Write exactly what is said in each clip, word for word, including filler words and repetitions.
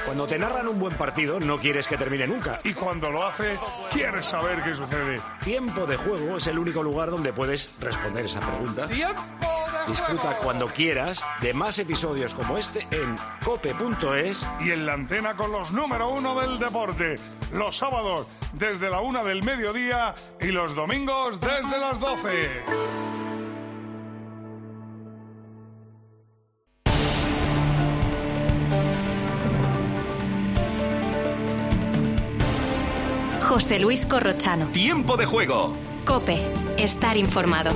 Cuando te narran un buen partido, no quieres que termine nunca. Y cuando lo hace, quieres saber qué sucede. Tiempo de Juego es el único lugar donde puedes responder esa pregunta. ¡Tiempo de Disfruta juego! cuando quieras de más episodios como este en cope punto es. Y en la antena con los número uno del deporte. Los sábados desde la una del mediodía y los domingos desde las doce. José Luis Corrochano. Tiempo de Juego. COPE. Estar informado.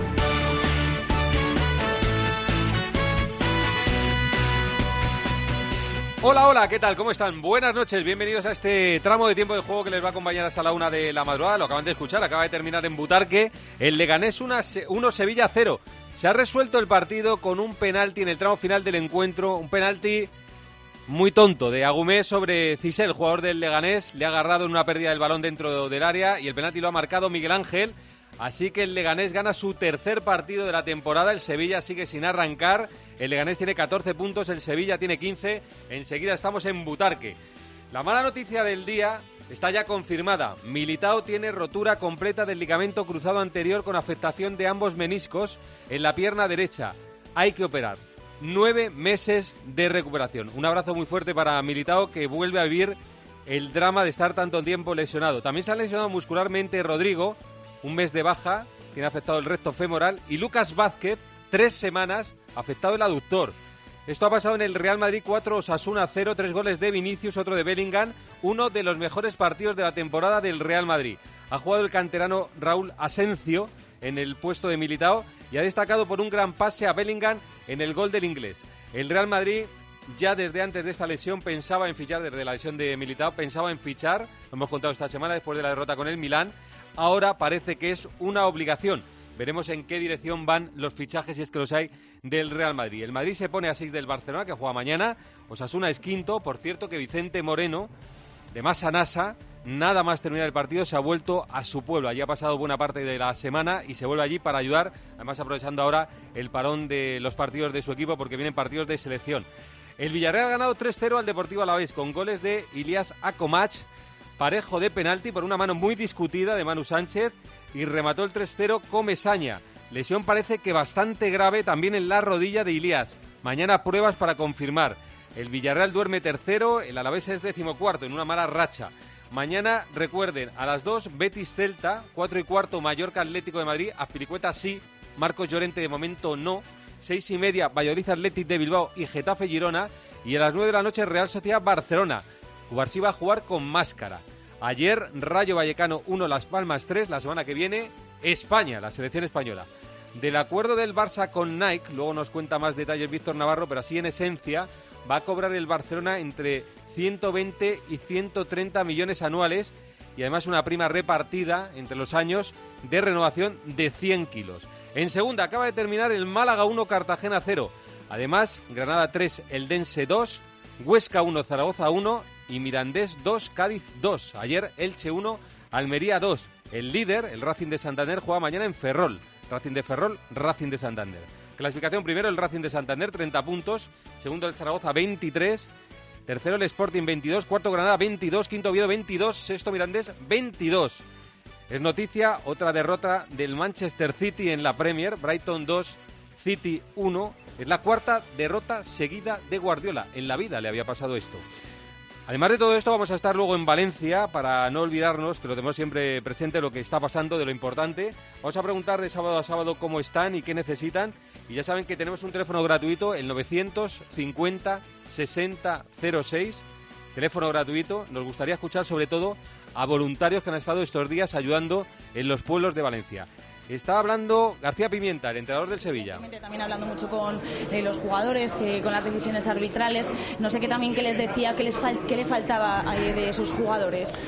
Hola, hola, ¿qué tal? ¿Cómo están? Buenas noches, bienvenidos a este tramo de Tiempo de Juego que les va a acompañar hasta la una de la madrugada. Lo acaban de escuchar, acaba de terminar en Butarque. El Leganés uno, Sevilla cero. Se ha resuelto el partido con un penalti en el tramo final del encuentro, un penalti muy tonto de Agumé sobre Cisel, jugador del Leganés. Le ha agarrado en una pérdida del balón dentro del área y el penalti lo ha marcado Miguel Ángel. Así que el Leganés gana su tercer partido de la temporada. El Sevilla sigue sin arrancar. El Leganés tiene catorce puntos, el Sevilla tiene quince. Enseguida estamos en Butarque. La mala noticia del día está ya confirmada. Militao tiene rotura completa del ligamento cruzado anterior con afectación de ambos meniscos en la pierna derecha. Hay que operar. Nueve meses de recuperación. Un abrazo muy fuerte para Militao, que vuelve a vivir el drama de estar tanto tiempo lesionado. También se ha lesionado muscularmente Rodrigo, un mes de baja, tiene afectado el recto femoral, y Lucas Vázquez, tres semanas, afectado el aductor. Esto ha pasado en el Real Madrid cuatro, Osasuna cero, tres goles de Vinicius, otro de Bellingham, uno de los mejores partidos de la temporada del Real Madrid. Ha jugado el canterano Raúl Asencio en el puesto de Militao y ha destacado por un gran pase a Bellingham en el gol del inglés. El Real Madrid ya desde antes de esta lesión pensaba en fichar, desde la lesión de Militao, pensaba en fichar, lo hemos contado esta semana después de la derrota con el Milán. Ahora parece que es una obligación. Veremos en qué dirección van los fichajes, si es que los hay, del Real Madrid. El Madrid se pone a seis del Barcelona, que juega mañana. Osasuna es quinto. Por cierto, que Vicente Moreno, de Masa Nasa, nada más terminar el partido, se ha vuelto a su pueblo. Allí ha pasado buena parte de la semana y se vuelve allí para ayudar, además aprovechando ahora el parón de los partidos de su equipo, porque vienen partidos de selección. El Villarreal ha ganado tres cero al Deportivo Alavés con goles de Ilias Akomach, parejo de penalti por una mano muy discutida de Manu Sánchez, y remató el tres cero Comesaña. Lesión parece que bastante grave también en la rodilla de Ilias. Mañana pruebas para confirmar. El Villarreal duerme tercero, el Alavés es decimocuarto en una mala racha. Mañana, recuerden, a las dos, Betis Celta, cuatro y cuarto, Mallorca Atlético de Madrid, Azpilicueta sí, Marcos Llorente de momento no, seis y media, Valladolid Athletic de Bilbao y Getafe Girona, y a las nueve de la noche, Real Sociedad Barcelona. Cubarsí va a jugar con máscara. Ayer, Rayo Vallecano uno, Las Palmas tres, la semana que viene, España, la selección española. Del acuerdo del Barça con Nike, luego nos cuenta más detalles Víctor Navarro, pero así en esencia, va a cobrar el Barcelona entre ciento veinte y ciento treinta millones anuales y además una prima repartida entre los años de renovación de cien kilos. En segunda acaba de terminar el Málaga uno, Cartagena cero. Además, Granada tres, Eldense dos, Huesca uno, Zaragoza uno y Mirandés dos, Cádiz dos. Ayer Elche uno, Almería dos. El líder, el Racing de Santander, juega mañana en Ferrol. Racing de Ferrol, Racing de Santander. Clasificación primero el Racing de Santander, treinta puntos. Segundo el Zaragoza, veintitrés. Tercero el Sporting, veintidós. Cuarto Granada, veintidós. Quinto Oviedo, veintidós. Sexto Mirandés, veintidós. Es noticia otra derrota del Manchester City en la Premier. Brighton dos, City uno. Es la cuarta derrota seguida de Guardiola. En la vida le había pasado esto. Además de todo esto, vamos a estar luego en Valencia para no olvidarnos, que lo tenemos siempre presente, lo que está pasando, de lo importante. Vamos a preguntar de sábado a sábado cómo están y qué necesitan. Y ya saben que tenemos un teléfono gratuito, el novecientos cincuenta sesenta cero seis. Teléfono gratuito. Nos gustaría escuchar sobre todo a voluntarios que han estado estos días ayudando en los pueblos de Valencia. Está hablando García Pimienta, el entrenador del Sevilla. También hablando mucho con eh, los jugadores, que con las decisiones arbitrales. No sé qué también qué les decía, qué, les fal- qué le faltaba eh, de sus jugadores.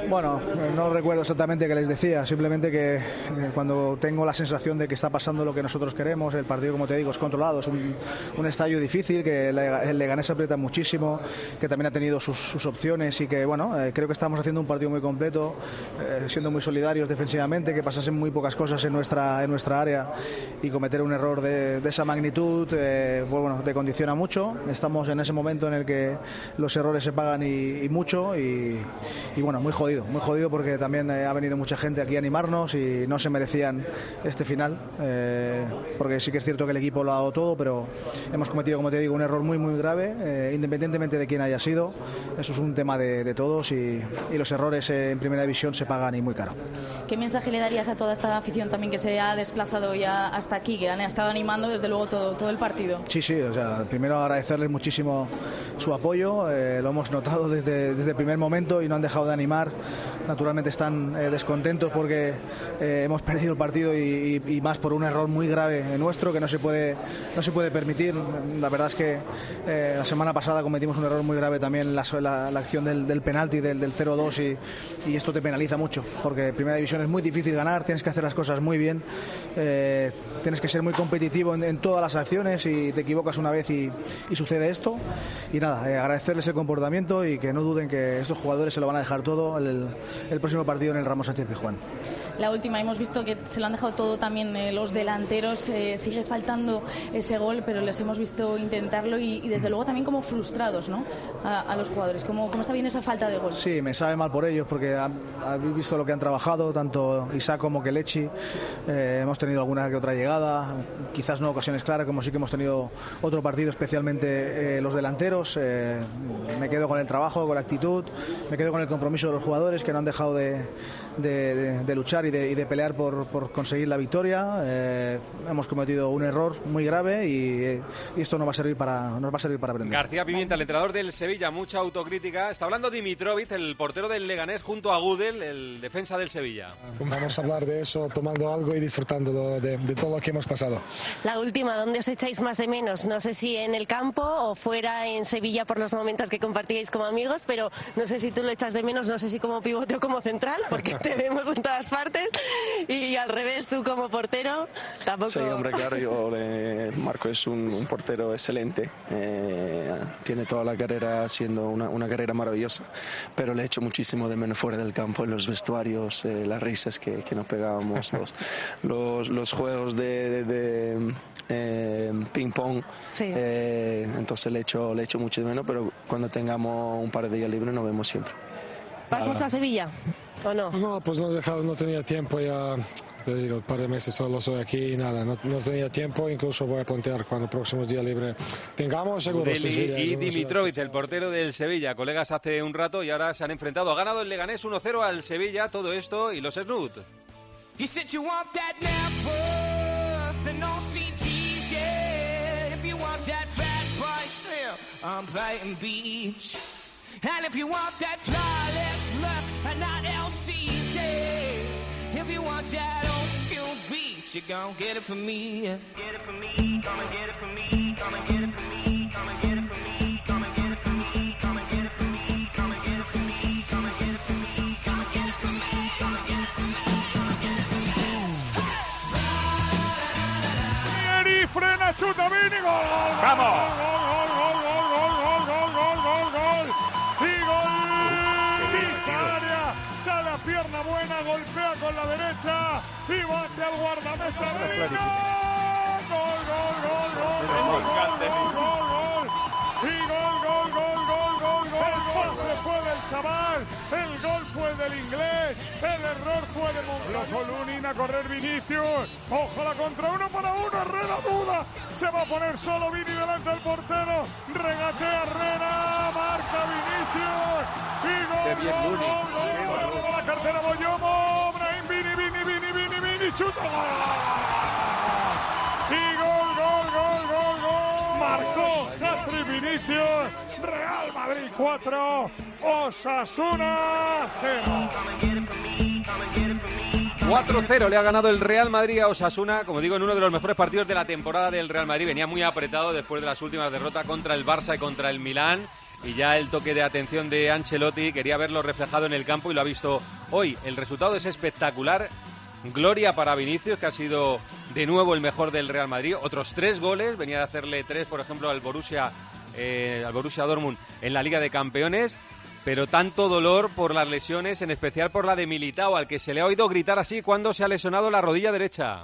Bueno, no recuerdo exactamente qué les decía, simplemente que eh, cuando tengo la sensación de que está pasando lo que nosotros queremos, el partido, como te digo, es controlado, es un, un estadio difícil, que el Leganés aprieta muchísimo, que también ha tenido sus, sus opciones y que, bueno, eh, creo que estamos haciendo un partido muy completo, eh, siendo muy solidarios defensivamente, que pasasen muy pocas cosas en nuestra, en nuestra área y cometer un error de, de esa magnitud, eh, pues, bueno, te condiciona mucho. Estamos en ese momento en el que los errores se pagan y, y mucho y, y, bueno, muy jodido. Muy jodido porque también eh, ha venido mucha gente aquí a animarnos y no se merecían este final, eh, porque sí que es cierto que el equipo lo ha dado todo, pero hemos cometido, como te digo, un error muy muy grave, eh, independientemente de quién haya sido. Eso es un tema de, de todos y, y los errores eh, en primera división se pagan y muy caro. ¿Qué mensaje le darías a toda esta afición también que se ha desplazado ya hasta aquí, que han estado animando desde luego todo, todo el partido? Sí, sí, o sea, primero agradecerles muchísimo su apoyo, eh, lo hemos notado desde, desde el primer momento y no han dejado de animar. Naturalmente están eh, descontentos porque eh, hemos perdido el partido y, y, y más por un error muy grave nuestro que no se puede no se puede permitir. La verdad es que eh, la semana pasada cometimos un error muy grave también en la, la, la acción del, del penalti del, del cero dos y, y esto te penaliza mucho porque en primera división es muy difícil ganar, tienes que hacer las cosas muy bien, eh, tienes que ser muy competitivo en, en todas las acciones y te equivocas una vez y, y sucede esto y nada, eh, agradecerles el comportamiento y que no duden que estos jugadores se lo van a dejar todo el, el próximo partido en el Ramos Sánchez Pizjuán. La última, hemos visto que se lo han dejado todo también eh, los delanteros, eh, sigue faltando ese gol, pero les hemos visto intentarlo y, y desde luego también como frustrados, ¿no? A, a los jugadores. ¿Cómo, ¿Cómo está viendo esa falta de gol? Sí, me sabe mal por ellos porque habéis visto lo que han trabajado, tanto Isaac como Kelechi. Eh, hemos tenido alguna que otra llegada, quizás no ocasiones claras, como sí que hemos tenido otro partido, especialmente eh, los delanteros. Eh, me quedo con el trabajo, con la actitud, me quedo con el compromiso de los jugadores que no han dejado de, de, de, de luchar y de, y de pelear por, por conseguir la victoria. Eh, hemos cometido un error muy grave y, y esto no va a servir para, nos va a servir para aprender. García Pimienta, el entrenador del Sevilla, mucha autocrítica. Está hablando Dimitrovic, el portero del Leganés, junto a Gudel, el defensa del Sevilla. Vamos a hablar de eso tomando algo y disfrutando de, de todo lo que hemos pasado. La última, ¿dónde os echáis más de menos? No sé si en el campo o fuera en Sevilla por los momentos que compartíais como amigos, pero no sé si tú lo echas de menos, no sé si como pivote o como central, porque te vemos en todas partes, y al revés, tú como portero tampoco. Sí, hombre, claro, yo, eh, Marco es un, un portero excelente, eh, tiene toda la carrera siendo una, una carrera maravillosa, pero le echo muchísimo de menos fuera del campo, en los vestuarios, eh, las risas que, que nos pegábamos, los, los, los juegos de, de, de eh, ping pong, sí. eh, entonces le echo, le echo mucho de menos, pero cuando tengamos un par de días libres nos vemos siempre. ¿Vas mucho a Sevilla o no? No, pues no he dejado, no tenía tiempo ya, te digo, un par de meses solo soy aquí y nada, no, no tenía tiempo, incluso voy a plantear cuando próximos días libres tengamos, seguro. Sí, sí, y Dimitrovic, el portero del Sevilla, colegas hace un rato y ahora se han enfrentado. Ha ganado el Leganés uno cero al Sevilla, todo esto y los Snoot. And if you want that flawless look and not L C J, if you want that old school beat, you gon' get it from me. Get it from me, come and get it from me, come and get it from me, come and get it from me, come and get it from me, come and get it from me, come and get it from me, come and get it from me, come and get it from me, come and get it from me, come and get it from me. Vieni, frena, chuta, Vini, gol, gol, ¡vamos! Gol, gol, gol, gol, gol, gol, gol, gol, gol, gol. Y gol, área, sale a pierna buena, golpea con la derecha y bate al guardameta Merino. Gol, gol, gol, gol, gol, gol, gol, gol, gol. Y gol, gol, gol, gol, gol, gol. El pase fue del chaval, el gol fue del inglés, el error fue de Monclús. A correr Vinicius, ojalá contra uno para uno, Herrera duda, se va a poner solo Vini delante del portero, regatea Herrera, marca Vinicius y gol, gol, gol, gol, gol, la cartera Boyomo, Brahim, Vini, Vini, Vini, Vini, Vini, chuta, gol, y gol, gol, gol, gol, gol, marcó hat-trick Vinicius, Real Madrid cuatro, Osasuna cero. cuatro cero le ha ganado el Real Madrid a Osasuna, como digo, en uno de los mejores partidos de la temporada del Real Madrid. Venía muy apretado después de las últimas derrotas contra el Barça y contra el Milán. y ya el toque de atención de Ancelotti, quería verlo reflejado en el campo y lo ha visto hoy. El resultado es espectacular. Gloria para Vinicius, que ha sido de nuevo el mejor del Real Madrid. Otros tres goles, venía de hacerle tres, por ejemplo, al Borussia, eh, al Borussia Dortmund en la Liga de Campeones. Pero tanto dolor por las lesiones, en especial por la de Militao, al que se le ha oído gritar así cuando se ha lesionado la rodilla derecha.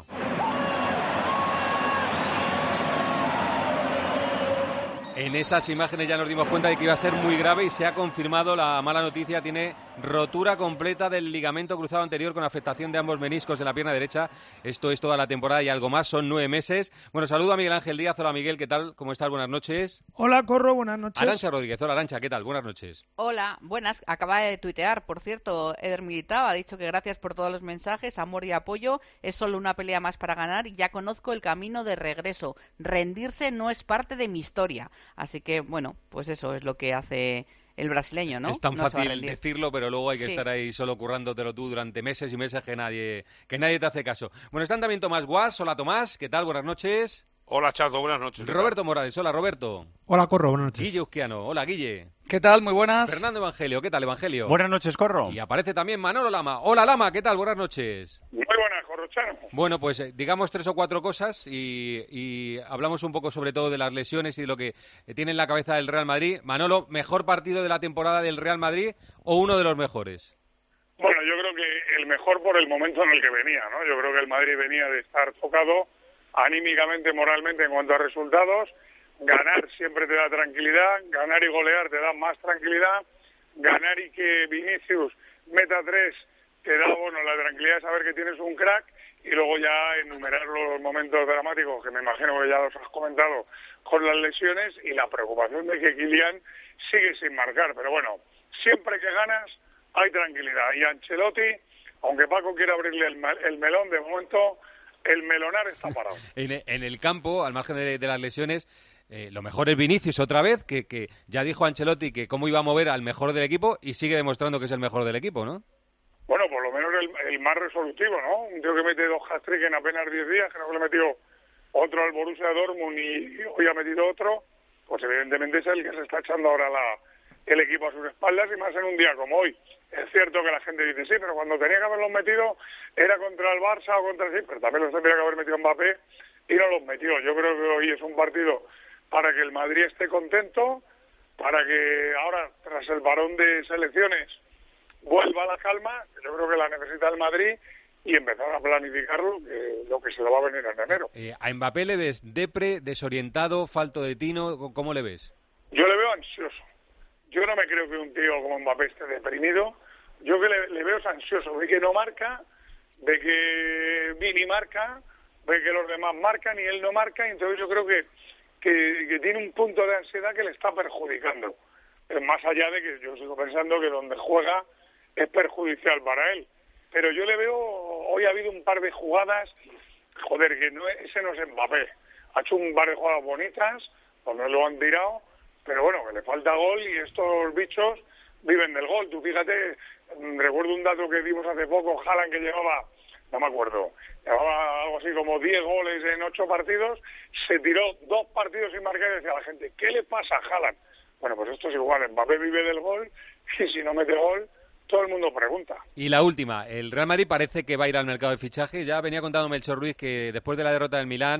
En esas imágenes ya nos dimos cuenta de que iba a ser muy grave y se ha confirmado la mala noticia. Tiene rotura completa del ligamento cruzado anterior con afectación de ambos meniscos de la pierna derecha. Esto es toda la temporada y algo más, son nueve meses. Bueno, saludo a Miguel Ángel Díaz. Hola Miguel, ¿qué tal? ¿Cómo estás? Buenas noches. Hola Corro, buenas noches. Arantxa Rodríguez, hola Arantxa, ¿qué tal? Buenas noches. Hola, buenas. Acaba de tuitear, por cierto, Eder Militao ha dicho que gracias por todos los mensajes, amor y apoyo. Es solo una pelea más para ganar y ya conozco el camino de regreso. Rendirse no es parte de mi historia. Así que, bueno, pues eso es lo que hace el brasileño, ¿no? Es tan no fácil decirlo, pero luego hay que sí. estar ahí solo currándotelo tú durante meses y meses que nadie, que nadie te hace caso. Bueno, están también Tomás Guas. Hola Tomás, ¿qué tal? Buenas noches. Hola Chato, buenas noches. Roberto Morales, hola Roberto. Hola Corro, buenas noches. Guille Uzquiano, hola Guille. ¿Qué tal? Muy buenas. Fernando Evangelio, ¿qué tal Evangelio? Buenas noches, Corro. Y aparece también Manolo Lama. Hola Lama, ¿qué tal? Buenas noches. Muy buenas, Corrochano. Bueno, pues eh, digamos tres o cuatro cosas y, y hablamos un poco sobre todo de las lesiones y de lo que tiene en la cabeza el Real Madrid. Manolo, ¿mejor partido de la temporada del Real Madrid o uno de los mejores? Bueno, yo creo que el mejor por el momento en el que venía, ¿no? Yo creo que el Madrid venía de estar tocado anímicamente, moralmente en cuanto a resultados. Ganar siempre te da tranquilidad, ganar y golear te da más tranquilidad, ganar y que Vinicius meta tres te da, bueno, la tranquilidad de saber que tienes un crack, y luego ya enumerar los momentos dramáticos que me imagino que ya los has comentado con las lesiones y la preocupación de que Kylian sigue sin marcar. Pero bueno, siempre que ganas hay tranquilidad, y Ancelotti, aunque Paco quiera abrirle el, el melón, de momento el melonar está parado. En, en el campo, al margen de, de las lesiones, eh, lo mejor es Vinicius otra vez, que, que ya dijo Ancelotti que cómo iba a mover al mejor del equipo y sigue demostrando que es el mejor del equipo, ¿no? Bueno, por lo menos el, el más resolutivo, ¿no? Un tío que mete dos hat-trick en apenas diez días, que no le metió otro al Borussia Dortmund y hoy ha metido otro, pues evidentemente es el que se está echando ahora la, el equipo a sus espaldas, y más en un día como hoy. Es cierto que la gente dice, sí, pero cuando tenía que haberlos metido era contra el Barça o contra el sí, pero también los tendría que haber metido Mbappé y no los metió. Yo creo que hoy es un partido para que el Madrid esté contento, para que ahora, tras el parón de selecciones, vuelva la calma, que yo creo que la necesita el Madrid, y empezar a planificarlo, que, lo que se le va a venir en enero. Eh, ¿A Mbappé le ves depre, desorientado, falto de tino? ¿Cómo le ves? Yo le veo ansioso. Yo no me creo que un tío como Mbappé esté deprimido. Yo que le, le veo ansioso, de que no marca, de que Vini marca, de que los demás marcan y él no marca, y entonces yo creo que, que, que tiene un punto de ansiedad que le está perjudicando. Pero más allá de que yo sigo pensando que donde juega es perjudicial para él. Pero yo le veo, hoy ha habido un par de jugadas, joder, que no, ese no es Mbappé. Ha hecho un par de jugadas bonitas, donde lo han tirado, pero bueno, que le falta gol, y estos bichos viven del gol. Tú fíjate, recuerdo un dato que dimos hace poco, Haaland, que llevaba, no me acuerdo, llevaba algo así como diez goles en ocho partidos, se tiró dos partidos sin marcar y decía a la gente, ¿qué le pasa a Haaland? Bueno, pues esto es igual, Mbappé vive del gol, y si no mete gol, todo el mundo pregunta. Y la última, el Real Madrid parece que va a ir al mercado de fichaje. Ya venía contando Melchor Ruiz que después de la derrota del Milán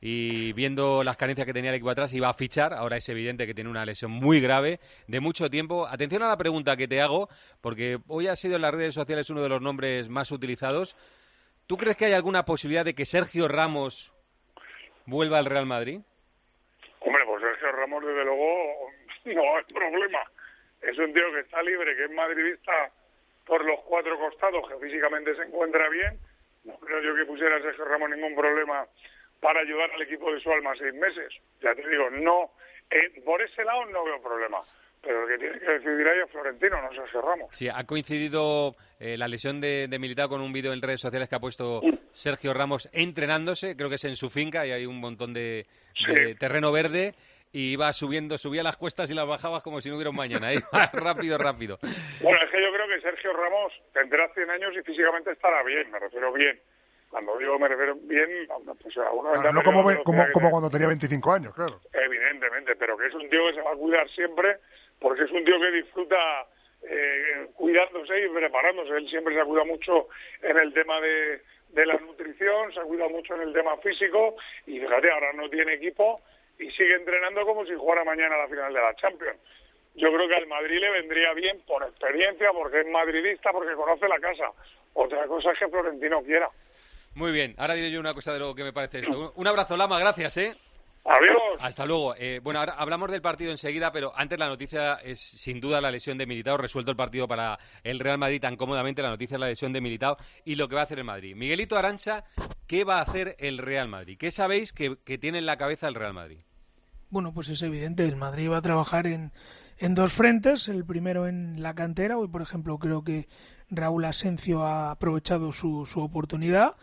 y viendo las carencias que tenía el equipo atrás, iba a fichar. Ahora es evidente que tiene una lesión muy grave de mucho tiempo. Atención a la pregunta que te hago, porque hoy ha sido en las redes sociales uno de los nombres más utilizados. ¿Tú crees que hay alguna posibilidad de que Sergio Ramos vuelva al Real Madrid? Hombre, pues Sergio Ramos, desde luego, no hay problema. Es un tío que está libre, que es madridista por los cuatro costados, que físicamente se encuentra bien. No creo yo que pusiera a Sergio Ramos ningún problema para ayudar al equipo de su alma seis meses. Ya te digo, no, eh, por ese lado no veo problema. Pero el que tiene que decidir ahí es Florentino, no Sergio Ramos. Sí, ha coincidido eh, la lesión de, de Militao con un vídeo en redes sociales que ha puesto Sergio Ramos entrenándose. Creo que es en su finca y hay un montón de, de sí. terreno verde. Y iba subiendo, subía las cuestas y las bajabas como si no hubiera un mañana. ¿eh? rápido, rápido. Bueno, es que yo creo que Sergio Ramos tendrá cien años y físicamente estará bien, me refiero bien. Cuando digo me refiero bien, pues alguna claro, no como, como, como cuando tenía veinticinco años, claro. Evidentemente, pero que es un tío que se va a cuidar siempre, porque es un tío que disfruta eh, cuidándose y preparándose. Él siempre se ha cuidado mucho en el tema de, de la nutrición, se ha cuidado mucho en el tema físico, y fíjate, ahora no tiene equipo y sigue entrenando como si jugara mañana a la final de la Champions. Yo creo que al Madrid le vendría bien por experiencia, porque es madridista, porque conoce la casa. Otra cosa es que Florentino quiera. Muy bien, ahora diré yo una cosa de lo que me parece esto. Un abrazo, Lama, gracias, ¿eh? Adiós. Hasta luego. Eh, bueno, ahora hablamos del partido enseguida, pero antes la noticia es sin duda la lesión de Militao. Resuelto el partido para el Real Madrid tan cómodamente. La noticia es la lesión de Militao y lo que va a hacer el Madrid. Miguelito Arantxa, ¿qué va a hacer el Real Madrid? ¿Qué sabéis que, que tiene en la cabeza el Real Madrid? Bueno, pues es evidente, el Madrid va a trabajar en, en dos frentes. El primero en la cantera. Hoy, por ejemplo, creo que Raúl Asencio ha aprovechado su, su oportunidad.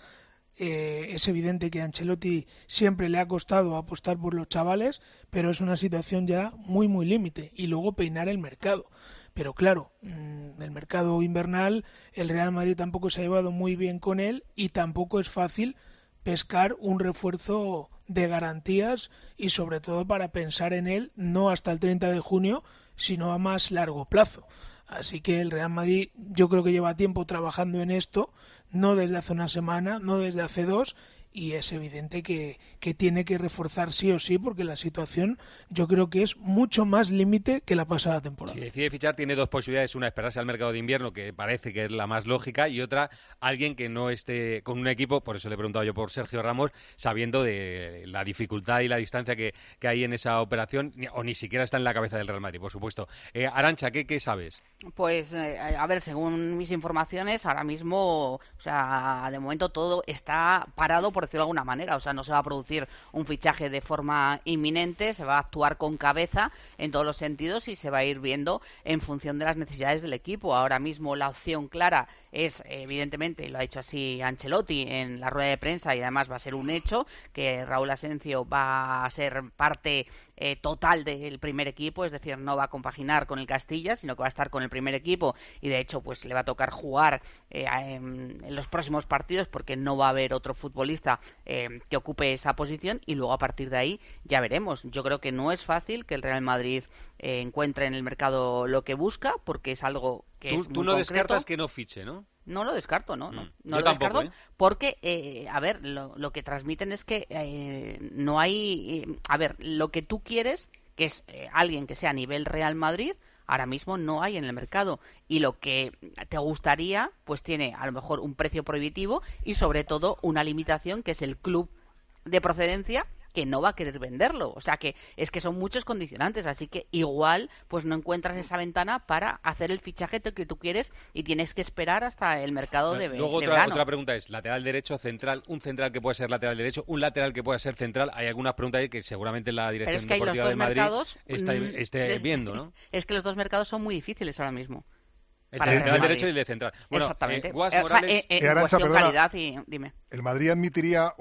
Eh, es evidente que a Ancelotti siempre le ha costado apostar por los chavales, pero es una situación ya muy muy límite. Y luego peinar el mercado. Pero claro, mmm, el mercado invernal, el Real Madrid tampoco se ha llevado muy bien con él y tampoco es fácil pescar un refuerzo de garantías y sobre todo para pensar en él no hasta el treinta de junio, sino a más largo plazo. Así que el Real Madrid yo creo que lleva tiempo trabajando en esto, no desde hace una semana, no desde hace dos, y es evidente que, que tiene que reforzar sí o sí, porque la situación yo creo que es mucho más límite que la pasada temporada. Si decide fichar tiene dos posibilidades, una esperarse al mercado de invierno, que parece que es la más lógica, y otra alguien que no esté con un equipo, por eso le he preguntado yo por Sergio Ramos, sabiendo de la dificultad y la distancia que, que hay en esa operación, o ni siquiera está en la cabeza del Real Madrid, por supuesto. Eh, Arantxa, ¿qué, qué sabes? Pues, eh, a ver, según mis informaciones, ahora mismo, o sea, de momento todo está parado, por decirlo de alguna manera, o sea, no se va a producir un fichaje de forma inminente, se va a actuar con cabeza en todos los sentidos y se va a ir viendo en función de las necesidades del equipo. Ahora mismo la opción clara es, evidentemente, lo ha dicho así Ancelotti en la rueda de prensa y además va a ser un hecho, que Raúl Asencio va a ser parte eh, total del primer equipo, es decir, no va a compaginar con el Castilla, sino que va a estar con el primer equipo y de hecho pues le va a tocar jugar eh, en, en los próximos partidos porque no va a haber otro futbolista eh, que ocupe esa posición y luego a partir de ahí ya veremos. Yo creo que no es fácil que el Real Madrid eh, encuentre en el mercado lo que busca porque es algo que tú, es muy Tú no concreto. descartas que no fiche, ¿no? No lo descarto, no, no, Mm. no Yo lo tampoco, descarto ¿eh? porque, eh, a ver, lo, lo que transmiten es que eh, no hay, eh, a ver, lo que tú quieres, que es eh, alguien que sea a nivel Real Madrid, ahora mismo no hay en el mercado y lo que te gustaría, pues tiene a lo mejor un precio prohibitivo y sobre todo una limitación que es el club de procedencia que no va a querer venderlo, o sea que es que son muchos condicionantes, así que igual pues no encuentras esa ventana para hacer el fichaje que tú quieres y tienes que esperar hasta el mercado de, Luego de otra, verano. otra pregunta es, lateral derecho, central, un central que puede ser lateral derecho, un lateral que pueda ser central, hay algunas preguntas ahí que seguramente la Pero dirección es que hay los deportiva dos de Madrid mercados, está, mm, esté des- viendo, ¿no? Es que los dos mercados son muy difíciles ahora mismo. El para el lateral Real derecho y Madrid. el de central. Bueno, Exactamente. eh, Guas Eh, o sea, Morales- eh, eh, Eh, en Arantxa, cuestión perdona. calidad y dime. ¿El Madrid admitiría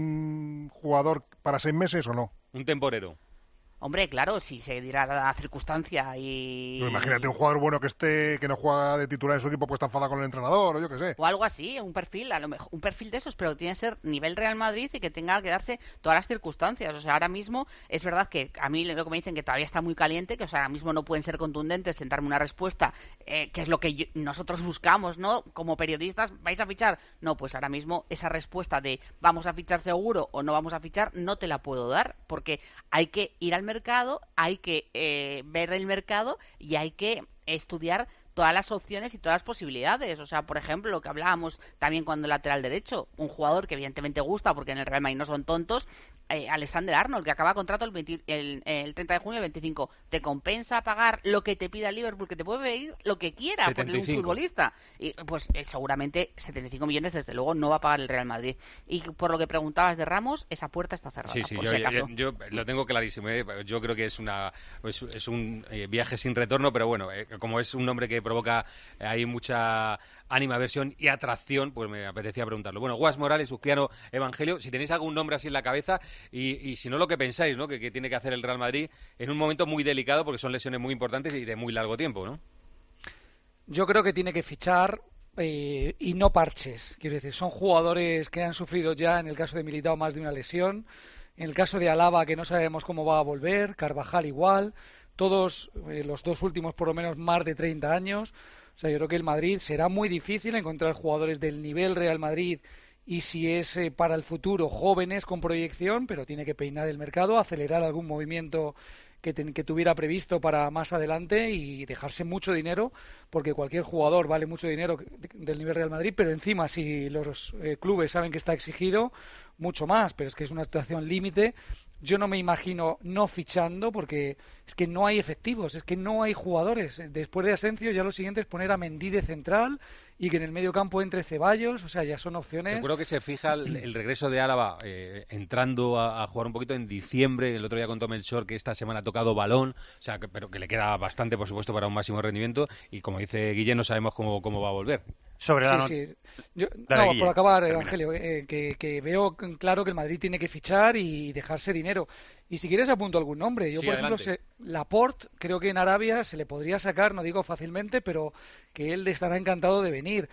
un jugador para seis meses o no? Un temporero. Hombre, claro, si se dirá la circunstancia y... No, imagínate un jugador bueno que esté, que no juega de titular en su equipo, pues está enfadado con el entrenador o yo qué sé. O algo así, un perfil, a lo mejor, un perfil de esos, pero tiene que ser nivel Real Madrid y que tenga que darse todas las circunstancias. O sea, ahora mismo es verdad que a mí lo que me dicen que todavía está muy caliente, que o sea, ahora mismo no pueden ser contundentes en darme una respuesta, eh, que es lo que yo- nosotros buscamos, ¿no? Como periodistas, ¿vais a fichar? No, pues ahora mismo esa respuesta de vamos a fichar seguro o no vamos a fichar, no te la puedo dar, porque hay que ir al mercado, hay que eh, ver el mercado y hay que estudiar todas las opciones y todas las posibilidades. O sea, por ejemplo, lo que hablábamos también cuando el lateral derecho, un jugador que evidentemente gusta, porque en el Real Madrid no son tontos, eh, Alexander Arnold, que acaba contrato el, veinte el, el treinta de junio del veinticinco. ¿Te compensa pagar lo que te pida el Liverpool? Que te puede pedir lo que quiera por setenta y un cinco. futbolista. Y pues eh, seguramente setenta y cinco millones desde luego no va a pagar el Real Madrid. Y por lo que preguntabas de Ramos, esa puerta está cerrada, Sí, sí, por yo, si acaso. yo- yo lo tengo clarísimo. ¿eh? Yo creo que es una es, es un eh, viaje sin retorno, pero bueno, eh, como es un nombre que provoca eh, ahí mucha animaversión y atracción, pues me apetecía preguntarlo. Bueno, Guas Morales, Uzquiano, Evangelio, si tenéis algún nombre así en la cabeza y, y si no lo que pensáis, ¿no? Que, que tiene que hacer el Real Madrid en un momento muy delicado porque son lesiones muy importantes y de muy largo tiempo, ¿no? Yo creo que tiene que fichar eh, y no parches. Quiero decir, son jugadores que han sufrido ya, en el caso de Militao, más de una lesión. En el caso de Alaba, que no sabemos cómo va a volver. Carvajal igual. todos eh, los dos últimos por lo menos más de treinta años. O sea, yo creo que el Madrid será muy difícil encontrar jugadores del nivel Real Madrid y si es eh, para el futuro jóvenes con proyección, pero tiene que peinar el mercado, acelerar algún movimiento que, ten, que tuviera previsto para más adelante y dejarse mucho dinero, porque cualquier jugador vale mucho dinero del nivel Real Madrid, pero encima si los eh, clubes saben que está exigido, mucho más, pero es que es una situación límite. Yo no me imagino no fichando porque es que no hay efectivos, es que no hay jugadores. Después de Asensio ya lo siguiente es poner a Mendy de central y que en el medio campo entre Ceballos, o sea, ya son opciones. Recuerdo que se fija el, el regreso de Álava eh, entrando a, a jugar un poquito en diciembre. El otro día contó Melchor que esta semana ha tocado balón, o sea, que, pero que le queda bastante, por supuesto, para un máximo rendimiento. Y como dice Guille, no sabemos cómo, cómo va a volver. Sobre la sí, sí. Yo, Dale, no, Guille, por acabar, termina. Evangelio, eh, que, que veo claro que el Madrid tiene que fichar y dejarse dinero. Y si quieres apunto algún nombre. Yo, Sí, por adelante. ejemplo, sé, Laporte, creo que en Arabia se le podría sacar, no digo fácilmente, pero que él estará encantado de venir.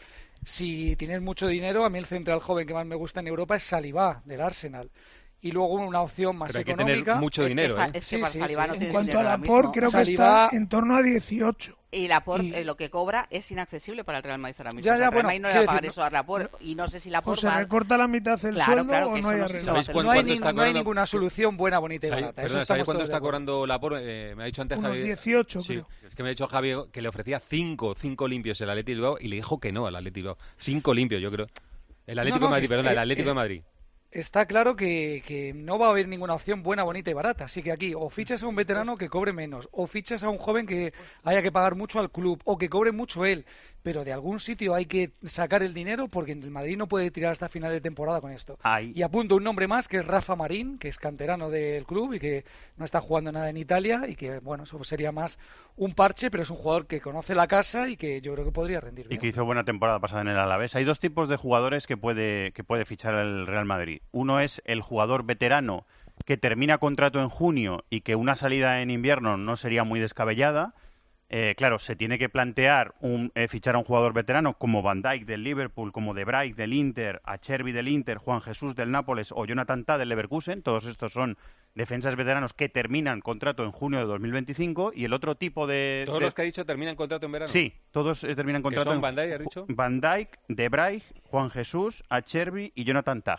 Si tienes mucho dinero, a mí el central joven que más me gusta en Europa es Saliba, del Arsenal. Y luego una opción más Pero hay que económica. tener mucho Es que dinero, esa- ¿eh? es que para Saliba no En tiene cuanto a dinero ahora Laporte, mismo. creo que Saliba- está en torno a dieciocho. Y Laporte, Y- eh, lo que cobra es inaccesible para el Real Madrid ahora mismo. Ya, O sea, ya, el Real bueno, Madrid no le va a quiero pagar decir, eso a Laporte. Y no sé si O Laporte se va... recorta la mitad el Claro, sueldo claro, o que no eso hay no se arreglo. ¿Sabéis No, cuán- no, hay cuánto ni- está no hay cobrando? ninguna solución buena, bonita y ¿Sabéis- barata. Eso perdona, estamos ¿sabéis cuánto todos de está acuerdo. cobrando Laporte? Eh, me ha dicho antes Unos Javi. dieciocho, Sí, creo. es que me ha dicho Javi que le ofrecía cinco, cinco limpios el Athletic Bilbao y le dijo que no al Athletic Bilbao. Cinco limpios, yo creo. El Atlético no, de Madrid, si perdona, es- el Atlético es- de Madrid. Está claro que, que no va a haber ninguna opción buena, bonita y barata. Así que aquí o fichas a un veterano que cobre menos, o fichas a un joven que haya que pagar mucho al club, o que cobre mucho él. Pero de algún sitio hay que sacar el dinero porque el Madrid no puede tirar hasta final de temporada con esto. Ay. Y apunto un nombre más, que es Rafa Marín, que es canterano del club y que no está jugando nada en Italia y que, bueno, eso sería más un parche, pero es un jugador que conoce la casa y que yo creo que podría rendir Y bien. que hizo buena temporada pasada en el Alavés. Hay dos tipos de jugadores que puede, que puede fichar el Real Madrid. Uno es el jugador veterano que termina contrato en junio y que una salida en invierno no sería muy descabellada. Eh, claro, se tiene que plantear un, eh, fichar a un jugador veterano como Van Dijk del Liverpool, como De Vrij del Inter, Acerbi del Inter, Juan Jesús del Nápoles o Jonathan Tah del Leverkusen. Todos estos son defensas veteranos que terminan contrato en junio de dos mil veinticinco. Y el otro tipo de... Todos de- los que ha dicho terminan contrato en verano. Sí, todos eh, terminan ¿Que contrato son en- Van Dijk, has dicho? Van Dijk, De Vrij, Juan Jesús, Acerbi y Jonathan Tah.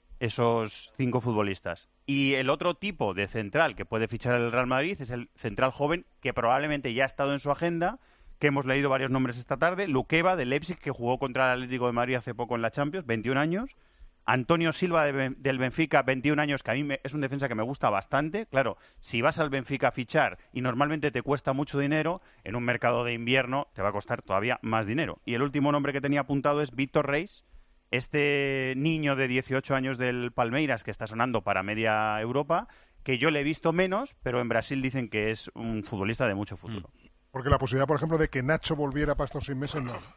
Esos cinco futbolistas. Y el otro tipo de central que puede fichar el Real Madrid es el central joven que probablemente ya ha estado en su agenda, que hemos leído varios nombres esta tarde. Luqueva de Leipzig, que jugó contra el Atlético de Madrid hace poco en la Champions, veintiún años. Antonio Silva de Ben- del Benfica, veintiún años, que a mí me- es un defensa que me gusta bastante. Claro, si vas al Benfica a fichar y normalmente te cuesta mucho dinero, en un mercado de invierno te va a costar todavía más dinero. Y el último nombre que tenía apuntado es Víctor Reis, este niño de dieciocho años del Palmeiras que está sonando para media Europa, que yo le he visto menos, pero en Brasil dicen que es un futbolista de mucho futuro. Porque la posibilidad, por ejemplo, de que Nacho volviera para estos seis meses, no.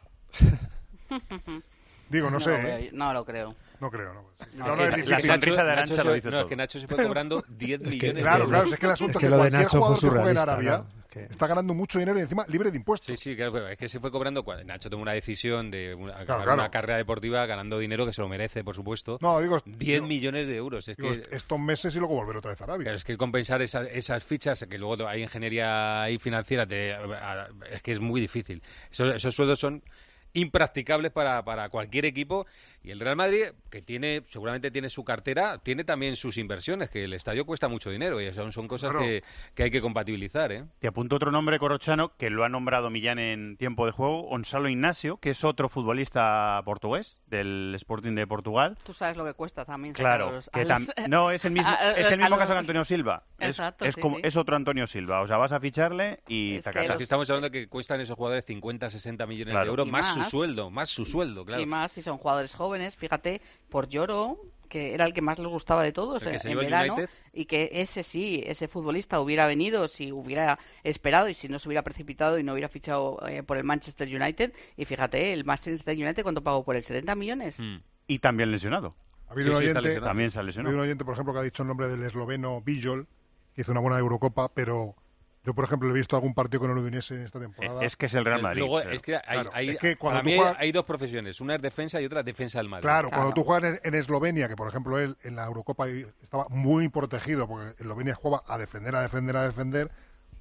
Digo, no, No sé. lo ¿eh? veo, no lo creo. No creo, no. Sí, No, no, es no, que es la- difícil. la sonrisa de Nacho Arantxa se- lo dice no, es todo. que Nacho se fue cobrando diez millones de Claro, euros. claro, es que el asunto Es es que que, lo de cualquier Nacho fue jugador que juegue en surrealista, Arabia claro, que- está ganando mucho dinero y encima libre de impuestos. Sí, sí, claro, es que se fue cobrando cuando Nacho tomó una decisión de una, ganar claro. una carrera deportiva ganando dinero que se lo merece, por supuesto. No, digo, diez digo- millones de euros. Es Digo, que estos meses y luego volver otra vez a Arabia. Claro, es que compensar esas, esas fichas, que luego hay ingeniería ahí financiera, te- a- es que es muy difícil. Esos, esos sueldos son impracticables para, para cualquier equipo, y el Real Madrid, que tiene seguramente tiene su cartera, tiene también sus inversiones, que el estadio cuesta mucho dinero y son, son cosas Claro. que, que hay que compatibilizar, ¿eh? Te apunto otro nombre, Corrochano, que lo ha nombrado Millán en tiempo de juego, Gonzalo Ignacio, que es otro futbolista portugués del Sporting de Portugal. Tú sabes lo que cuesta también. Claro, sacar a los- que a tam- los- no, es el mismo, a- es el a mismo los- caso que Antonio Silva. Es, Exacto, es, sí, como, sí. es otro Antonio Silva. O sea, vas a ficharle y Es tacata. que Aquí estamos hablando de que cuestan esos jugadores cincuenta, sesenta millones Claro. de euros, Y más, su más. sueldo, más su sueldo, claro. Y más si son jugadores jóvenes, fíjate, por Lloro, que era el que más les gustaba de todos El que eh, se en iba al verano, United. y que ese sí, ese futbolista hubiera venido si hubiera esperado y si no se hubiera precipitado y no hubiera fichado eh, por el Manchester United. Y fíjate, el Manchester United, ¿cuánto pagó por él? ¿setenta millones? Y también lesionado. Ha habido un oyente, También se ha ha lesionado. habido un oyente, por ejemplo, que ha dicho el nombre del esloveno Bijol, que hizo una buena Eurocopa, pero yo, por ejemplo, he visto algún partido con el Udinese en esta temporada. Es que es el Real Madrid. Luego, pero- es que hay, Claro, hay- es que cuando para tú mí juegas- hay dos profesiones, una es defensa y otra es defensa del Madrid. Claro, cuando tú juegas en, en Eslovenia, que por ejemplo él en la Eurocopa estaba muy protegido, porque Eslovenia jugaba a defender, a defender, a defender,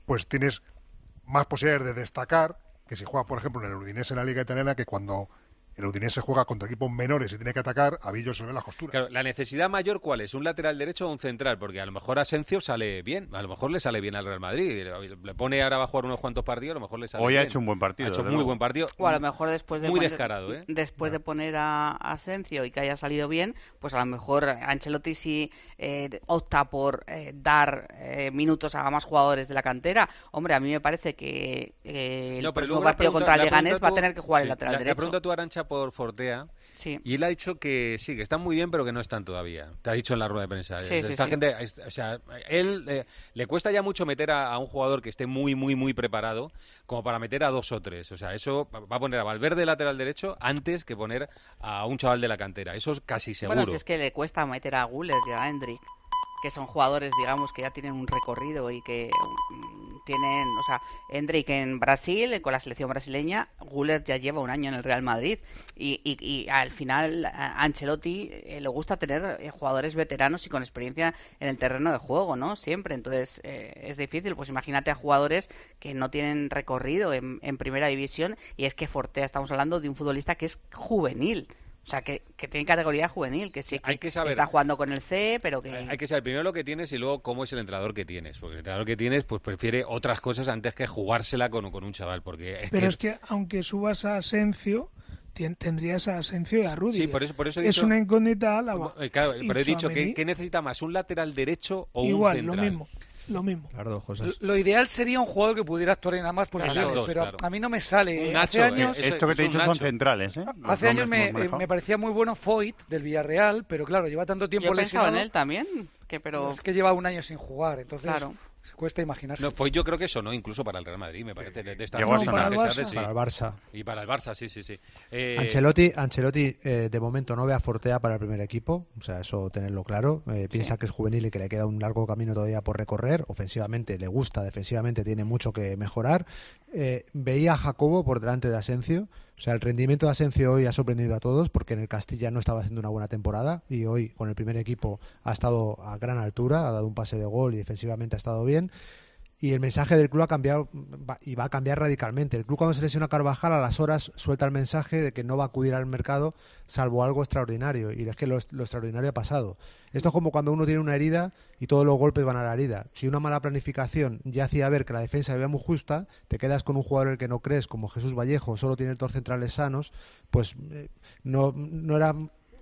pues tienes más posibilidades de destacar que si juega, por ejemplo, en el Udinese en la Liga Italiana, que cuando el Udinese juega contra equipos menores y tiene que atacar, a Villo se le ven las costuras. Claro, ¿la necesidad mayor cuál es? ¿Un lateral derecho o un central? Porque a lo mejor Asensio sale bien, a lo mejor le sale bien al Real Madrid, le pone ahora va a jugar unos cuantos partidos, a lo mejor le sale Hoy bien. ha hecho un buen partido. Ha hecho muy luego. buen partido. O a lo mejor después de muy poner, descarado, ¿eh? después de poner a Asensio y que haya salido bien, pues a lo mejor Ancelotti sí eh, opta por eh, dar eh, minutos a más jugadores de la cantera. Hombre, a mí me parece que eh, el No, pero próximo luego la partido pregunta- contra el la Leganés pregunta va a tú- tener que jugar sí, el lateral la, derecho. La pregunta tu Arancha por Fortea. Sí. Y él ha dicho que sí, que están muy bien, pero que no están todavía. Te ha dicho en la rueda de prensa. Sí, Esta sí, gente, es- o sea, él eh, le cuesta ya mucho meter a, a un jugador que esté muy, muy, muy preparado como para meter a dos o tres. O sea, eso va a poner a Valverde lateral derecho antes que poner a un chaval de la cantera. Eso es casi seguro. Bueno, si es que le cuesta meter a Guller y a Hendrik, que son jugadores, digamos, que ya tienen un recorrido y que mm, tienen, o sea, Hendrik en Brasil, con la selección brasileña, Guller ya lleva un año en el Real Madrid y, y, y al final a Ancelotti eh, le gusta tener eh, jugadores veteranos y con experiencia en el terreno de juego, ¿no? Siempre, entonces eh, es difícil, pues imagínate a jugadores que no tienen recorrido en, en primera división y es que Fortea, estamos hablando de un futbolista que es juvenil. O sea, que, que tiene categoría juvenil, que sí que, Hay que saber- está jugando con el C, pero que... Hay que saber primero lo que tienes y luego cómo es el entrenador que tienes. Porque el entrenador que tienes pues prefiere otras cosas antes que jugársela con, con un chaval. Porque es Pero que, es que aunque subas a Asensio, tien- tendrías a Asensio y a Rudiger. Sí, por eso- por eso he es dicho- una incógnita. La... Eh, claro, y pero he dicho Tchouaméni, que, que necesita más un lateral derecho o igual, un lo central. mismo. Lo mismo. Claro, José. Lo- Lo ideal sería un jugador que pudiera actuar en ambas posiciones, las dos, pero claro. a mí no me sale. Un Hace Nacho, años, eh, Esto que es te he un dicho son Nacho. centrales, ¿eh? Los hace años nombres que me, hemos manejado. me parecía muy bueno Foyt del Villarreal, pero claro, lleva tanto tiempo Yo he pensado lesionado. en él también, que pero... Es que lleva un año sin jugar, entonces Claro. se cuesta imaginarse. No, pues yo creo que eso no, incluso para el Real Madrid, me parece. De, de estas Llegó a cosas sonar. que Para se el hace, sí. Para el Barça. Y para el Barça, sí, sí, sí. Eh, Ancelotti, Ancelotti eh, de momento no ve a Fortea para el primer equipo, o sea, eso tenerlo claro. Eh, piensa que es juvenil y que le queda un largo camino todavía por recorrer. Ofensivamente le gusta, defensivamente tiene mucho que mejorar. Eh, veía a Jacobo por delante de Asensio. O sea, el rendimiento de Asensio hoy ha sorprendido a todos porque en el Castilla no estaba haciendo una buena temporada y hoy con el primer equipo ha estado a gran altura, ha dado un pase de gol y defensivamente ha estado bien. Y el mensaje del club ha cambiado va- y va a cambiar radicalmente. El club cuando se lesiona a Carvajal a las horas suelta el mensaje de que no va a acudir al mercado salvo algo extraordinario. Y es que lo, lo extraordinario ha pasado. Esto es como cuando uno tiene una herida y todos los golpes van a la herida. Si una mala planificación ya hacía ver que la defensa era muy justa, te quedas con un jugador en el que no crees, como Jesús Vallejo, solo tiene dos centrales sanos, pues eh, no, no era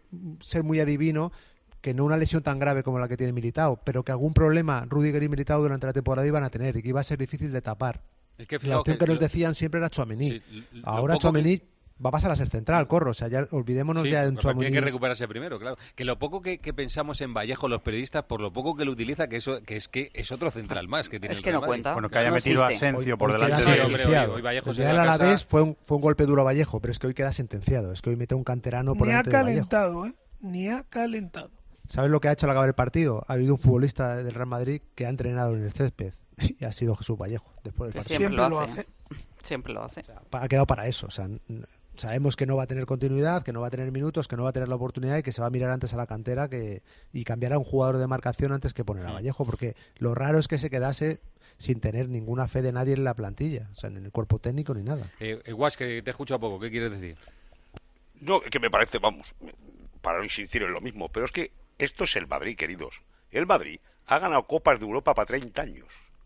ser muy adivino que no una lesión tan grave como la que tiene Militao, pero que algún problema Rudiger y Militao durante la temporada iban a tener y que iba a ser difícil de tapar. es que La fijaos opción que, que nos lo- decían siempre era Tchouaméni. sí, lo Ahora poco Tchouaméni va a pasar a ser central, corro. O sea, ya olvidémonos Sí, ya de un pero tiene Tchouaméni. que recuperarse primero, claro. Que lo poco que, que pensamos en Vallejo los periodistas, por lo poco que lo utiliza, que eso que es que es otro central más que tiene Es el que Real no Madrid. cuenta. Bueno, que haya No metido a existe. Asensio Hoy- por hoy delante queda Sí, de hombre, sentenciado. hoy- hoy Vallejo El se día va del a casa. Alavés fue un, fue un golpe duro a Vallejo, pero es que hoy queda sentenciado. Es que hoy mete un canterano por Ni ha delante de Vallejo. calentado, ¿eh? Ni ha calentado. ¿Sabes lo que ha hecho al acabar el partido? Ha habido un futbolista del Real Madrid que ha entrenado en el césped y ha sido Jesús Vallejo después del Que partido. siempre, Siempre lo lo hace. hace. Siempre lo hace. Pa- Ha quedado para eso. O sea, n- sabemos que no va a tener continuidad, que no va a tener minutos, que no va a tener la oportunidad y que se va a mirar antes a la cantera que y cambiar a un jugador de marcación antes que poner a Vallejo, porque lo raro es que se quedase sin tener ninguna fe de nadie en la plantilla, o sea, en el cuerpo técnico ni nada. Eh, eh, Guas, que te escucho a poco, ¿qué quieres decir? No, que me parece, vamos, para no insistir en lo mismo, pero es que esto es el Madrid, queridos. El Madrid ha ganado Copas de Europa para treinta años.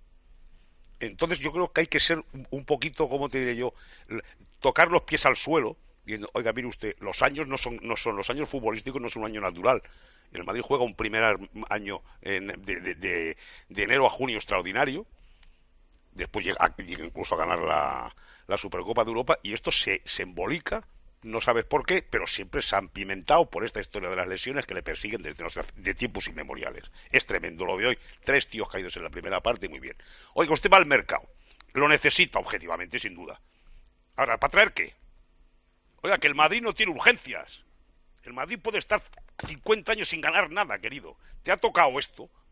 Entonces yo creo que hay que ser un, un poquito, ¿cómo te diré yo? L- Tocar los pies al suelo, diciendo, oiga, mire usted, los años no son, no son, los años futbolísticos no son un año natural. El Madrid juega un primer ar- año en- de, de- de- de enero a junio extraordinario, después llega, llega incluso a ganar la, la Supercopa de Europa, y esto se, se embolica, no sabes por qué, pero siempre se han pimentado por esta historia de las lesiones que le persiguen desde no sé, de tiempos inmemoriales. Es tremendo lo de hoy, tres tíos caídos en la primera parte, muy bien. Oiga, usted va al mercado, lo necesita objetivamente, sin duda. Ahora, ¿para traer qué? Oiga, que el Madrid no tiene urgencias. El Madrid puede estar cincuenta años sin ganar nada, querido. Te ha tocado esto,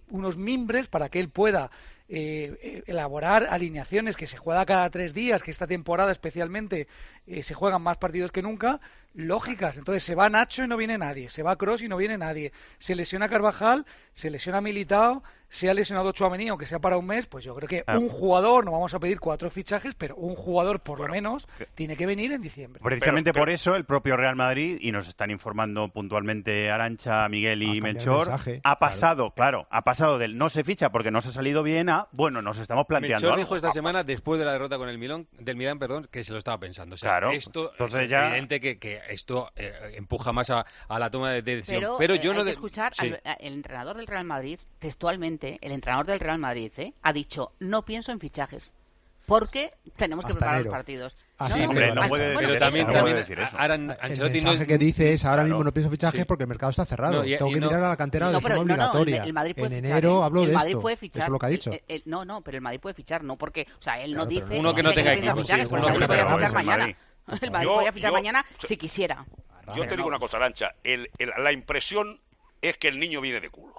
mi, unos mimbres para que él pueda eh, elaborar alineaciones que se juega cada tres días, que esta temporada especialmente eh, se juegan más partidos que nunca, lógicas. Entonces se va Nacho y no viene nadie, se va Kroos y no viene nadie, se lesiona Carvajal, se lesiona Militao, se ha lesionado Tchouaméni, o que sea para un mes, pues yo creo que Ah. un jugador, no vamos a pedir cuatro fichajes, pero un jugador por lo menos tiene que venir en diciembre. Precisamente por eso el propio Real Madrid, y nos están informando puntualmente Arantxa, Miguel y Melchor, mensaje, ha pasado, claro. claro, ha pasado del no se ficha porque no se ha salido bien a, bueno, nos estamos planteando Melchor algo. dijo esta semana, después de la derrota con el Milán, del Milán, perdón, que se lo estaba pensando. O sea, Claro, esto entonces es ya- evidente que, que esto eh, empuja más a, a la toma de decisión. Pero, Pero eh, yo hay no que de- escuchar sí. al el entrenador del Real Madrid, textualmente, el entrenador del Real Madrid, ¿eh? ha dicho, no pienso en fichajes. Porque tenemos que Hasta preparar enero. los partidos. Ah, Sí, no, hombre, no no puede puede decir decir pero eso, también, no también puede decir eso. ahora El Ancelotti no mensaje es- que dice es, ahora Claro. mismo no pienso fichajes Sí. porque el mercado está cerrado. No, y- Tengo y que no- mirar a la cantera de No, forma pero no, no, el, obligatoria. el Madrid puede en fichar, enero ¿eh? hablo el de Madrid esto. puede fichar. Eso es lo que ha dicho. El- el- no, no, pero el Madrid puede fichar, no porque, o sea, él Claro, no pero dice uno que no tenga fichajes, equipo, fichajes, sí, pues uno el que Madrid no podría tenga fichar equipo, mañana. Madrid. El Madrid Yo- podría fichar yo- mañana si quisiera. Yo te digo una cosa, Arancha, el, el- la impresión es que el niño viene de culo,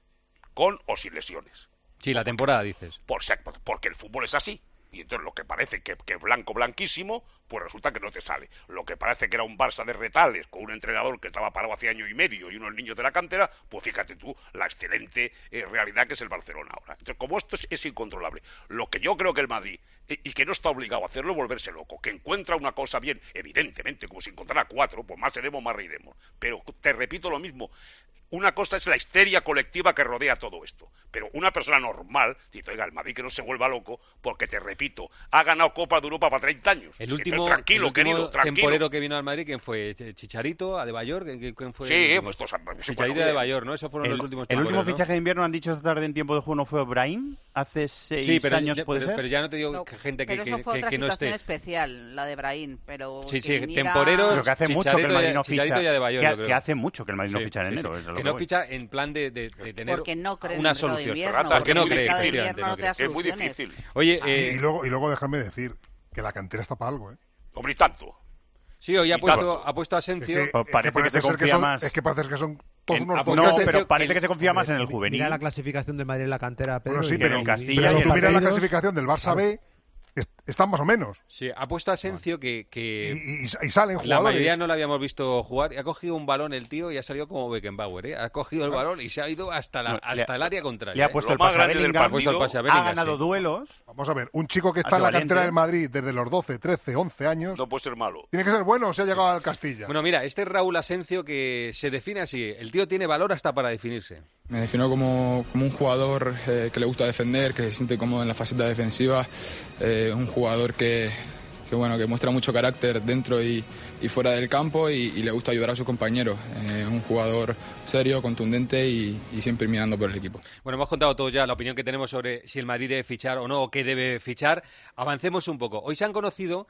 con o sin lesiones. Sí, la temporada, dices. Por, ser- porque el fútbol es así. Y entonces lo que parece que, que es blanco, blanquísimo, pues resulta que no te sale. Lo que parece que era un Barça de retales, con un entrenador que estaba parado hace año y medio y unos niños de la cantera, pues fíjate tú la excelente eh, realidad que es el Barcelona ahora. Entonces, como esto es, es incontrolable, lo que yo creo que el Madrid, eh, y que no está obligado a hacerlo, es volverse loco. Que encuentra una cosa bien, evidentemente, como si encontrara cuatro, pues más seremos, más reiremos. Pero te repito lo mismo. Una cosa es la histeria colectiva que rodea todo esto. Pero una persona normal dice, oiga, el Madrid que no se vuelva loco, porque te repito, ha ganado Copa de Europa para treinta años. El último, Entonces, tranquilo, el último querido, tranquilo. temporero que vino al Madrid, ¿quién fue? ¿Chicharito? ¿Adebayor? ¿Quién quién fue? Sí, el- pues estos- Chicharito y Adebayor, ¿no? Esos fueron El, los últimos el último temporeros, ¿no? fichaje de invierno, han dicho esta tarde en tiempo de juego, ¿no fue Brahim? Hace seis Sí, pero, años, ya, ¿puede pero, ser? pero ya no te digo No, que gente que, pero que, eso fue que- otra que no situación esté. especial, la de Brahim, pero Sí, que sí, viniera- temporeros, Pero que hace mucho que el Chicharito Madrid y- no Chicharito ficha. y Adebayor, que, yo creo. que hace mucho que el Madrid no Sí, ficha en sí, enero. sí. es a lo Que que no voy. ficha en plan de, de, de tener Porque no cree en una el mercado de solución. invierno, Rata, Porque no es muy cree, difícil. efectivamente, no no te da cree. Es muy soluciones. difícil. Oye, Y eh, luego, y luego déjame decir que la cantera está para algo, ¿eh? Hombre, y tanto. sí, hoy ha y puesto, tanto. ha puesto a Es Asensio. que, Pues es parece que parece se ser confía son- más. Es que parece que son todos En- unos ah, dos. no, Asensio, pero parece que- que se confía más en el juvenil. Mira la clasificación del Madrid en la cantera, Pedro. Bueno, sí, y- pero, en y- Castilla pero y tú en miras la partidos- clasificación del Barça B, est- están más o menos. Sí, ha puesto a Asensio que, Y, que y- y salen la jugadores. mayoría no lo habíamos visto jugar. Y ha cogido un balón el tío y ha salido como Beckenbauer, ¿eh? Ha cogido el balón y se ha ido hasta, la, No, le- hasta el área contraria. Le ha ¿eh? puesto Lo el más pase a grande del Bellingham, Ha puesto el pase a ha Bellingham, ganado sí. duelos. Vamos a ver, un chico que Ha está en sido la cantera valiente. del Madrid desde los doce, trece, once años, No puede ser malo. tiene que ser bueno si ha llegado al Castilla. Bueno, mira, este es Raúl Asensio que se define así. El tío tiene valor hasta para definirse. Me defino como, como un jugador eh, que le gusta defender, que se siente cómodo en la faceta defensiva, eh, un jugador que, que, bueno, que muestra mucho carácter dentro y, y fuera del campo y, y le gusta ayudar a sus compañeros. Eh, un jugador serio, contundente y, y siempre mirando por el equipo. Bueno, hemos contado todos ya la opinión que tenemos sobre si el Madrid debe fichar o no, o qué debe fichar. Avancemos un poco. Hoy se han conocido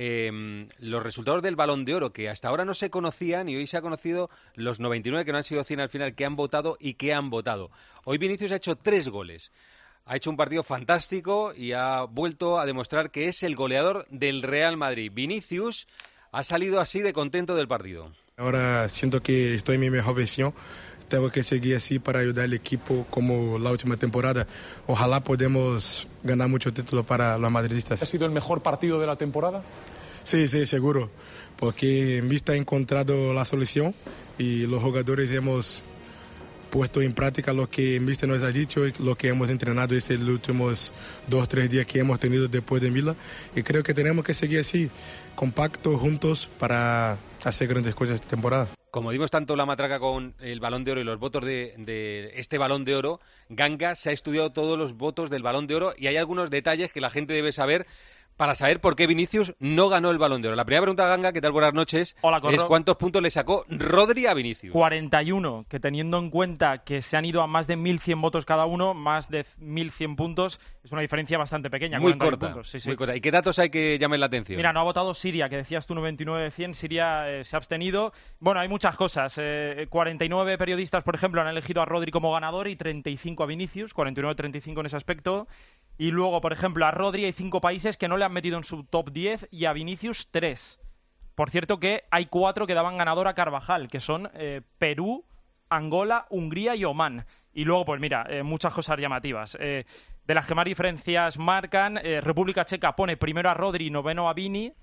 eh, los resultados del Balón de Oro, que hasta ahora no se conocían, y hoy se ha conocido los noventa y nueve que no han sido cien al final, que han votado y que han votado. Hoy Vinicius ha hecho tres goles. Ha hecho un partido fantástico y ha vuelto a demostrar que es el goleador del Real Madrid. Vinicius ha salido así de contento del partido. Ahora siento que estoy en mi mejor versión. Tengo que seguir así para ayudar al equipo como la última temporada. Ojalá podamos ganar muchos títulos para los madridistas. ¿Ha sido el mejor partido de la temporada? Sí, sí, seguro. Porque en vista he encontrado la solución y los jugadores hemos puesto en práctica lo que Mister nos ha dicho y lo que hemos entrenado estos últimos dos, tres días que hemos tenido después de Milán. Y creo que tenemos que seguir así, compactos, juntos, para hacer grandes cosas esta temporada. Como dimos tanto la matraca con el Balón de Oro y los votos de, de este Balón de Oro, Ganga se ha estudiado todos los votos del Balón de Oro y hay algunos detalles que la gente debe saber para saber por qué Vinicius no ganó el Balón de Oro. La primera pregunta, Ganga, ¿qué tal? Buenas noches. Hola, Corro. Es ¿cuántos puntos le sacó Rodri a Vinicius? cuarenta y uno, que teniendo en cuenta que se han ido a más de mil cien votos cada uno, más de mil cien puntos, es una diferencia bastante pequeña. Muy cuarenta y uno corta, puntos. Sí, sí. muy corta. ¿Y qué datos hay que llamen la atención? Mira, no ha votado Siria, que decías tú noventa y nueve de cien, Siria eh, se ha abstenido. Bueno, hay muchas cosas. Eh, cuarenta y nueve periodistas, por ejemplo, han elegido a Rodri como ganador y treinta y cinco a Vinicius, cuarenta y nueve a treinta y cinco en ese aspecto. Y luego, por ejemplo, a Rodri hay cinco países que no le han metido en su top diez y a Vinicius tres. Por cierto que hay cuatro que daban ganador a Carvajal, que son eh, Perú, Angola, Hungría y Omán. Y luego, pues mira, eh, muchas cosas llamativas. Eh, de las que más diferencias marcan, eh, República Checa pone primero a Rodri y noveno a Vini.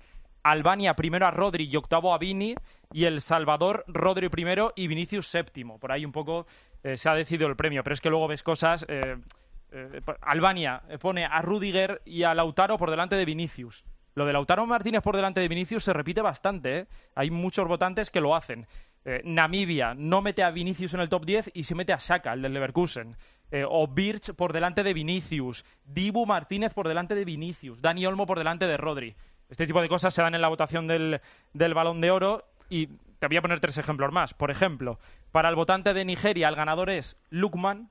Albania primero a Rodri y octavo a Vini, y El Salvador Rodri primero y Vinicius séptimo. Por ahí un poco eh, se ha decidido el premio, pero es que luego ves cosas... Eh, eh, Albania pone a Rüdiger y a Lautaro por delante de Vinicius. Lo de Lautaro Martínez por delante de Vinicius se repite bastante, ¿eh? Hay muchos votantes que lo hacen. Eh, Namibia no mete a Vinicius en el top diez y se mete a Xhaka, el del Leverkusen. Eh, o Birch por delante de Vinicius. Dibu Martínez por delante de Vinicius. Dani Olmo por delante de Rodri. Este tipo de cosas se dan en la votación del, del Balón de Oro, y te voy a poner tres ejemplos más. Por ejemplo, para el votante de Nigeria el ganador es Lukman.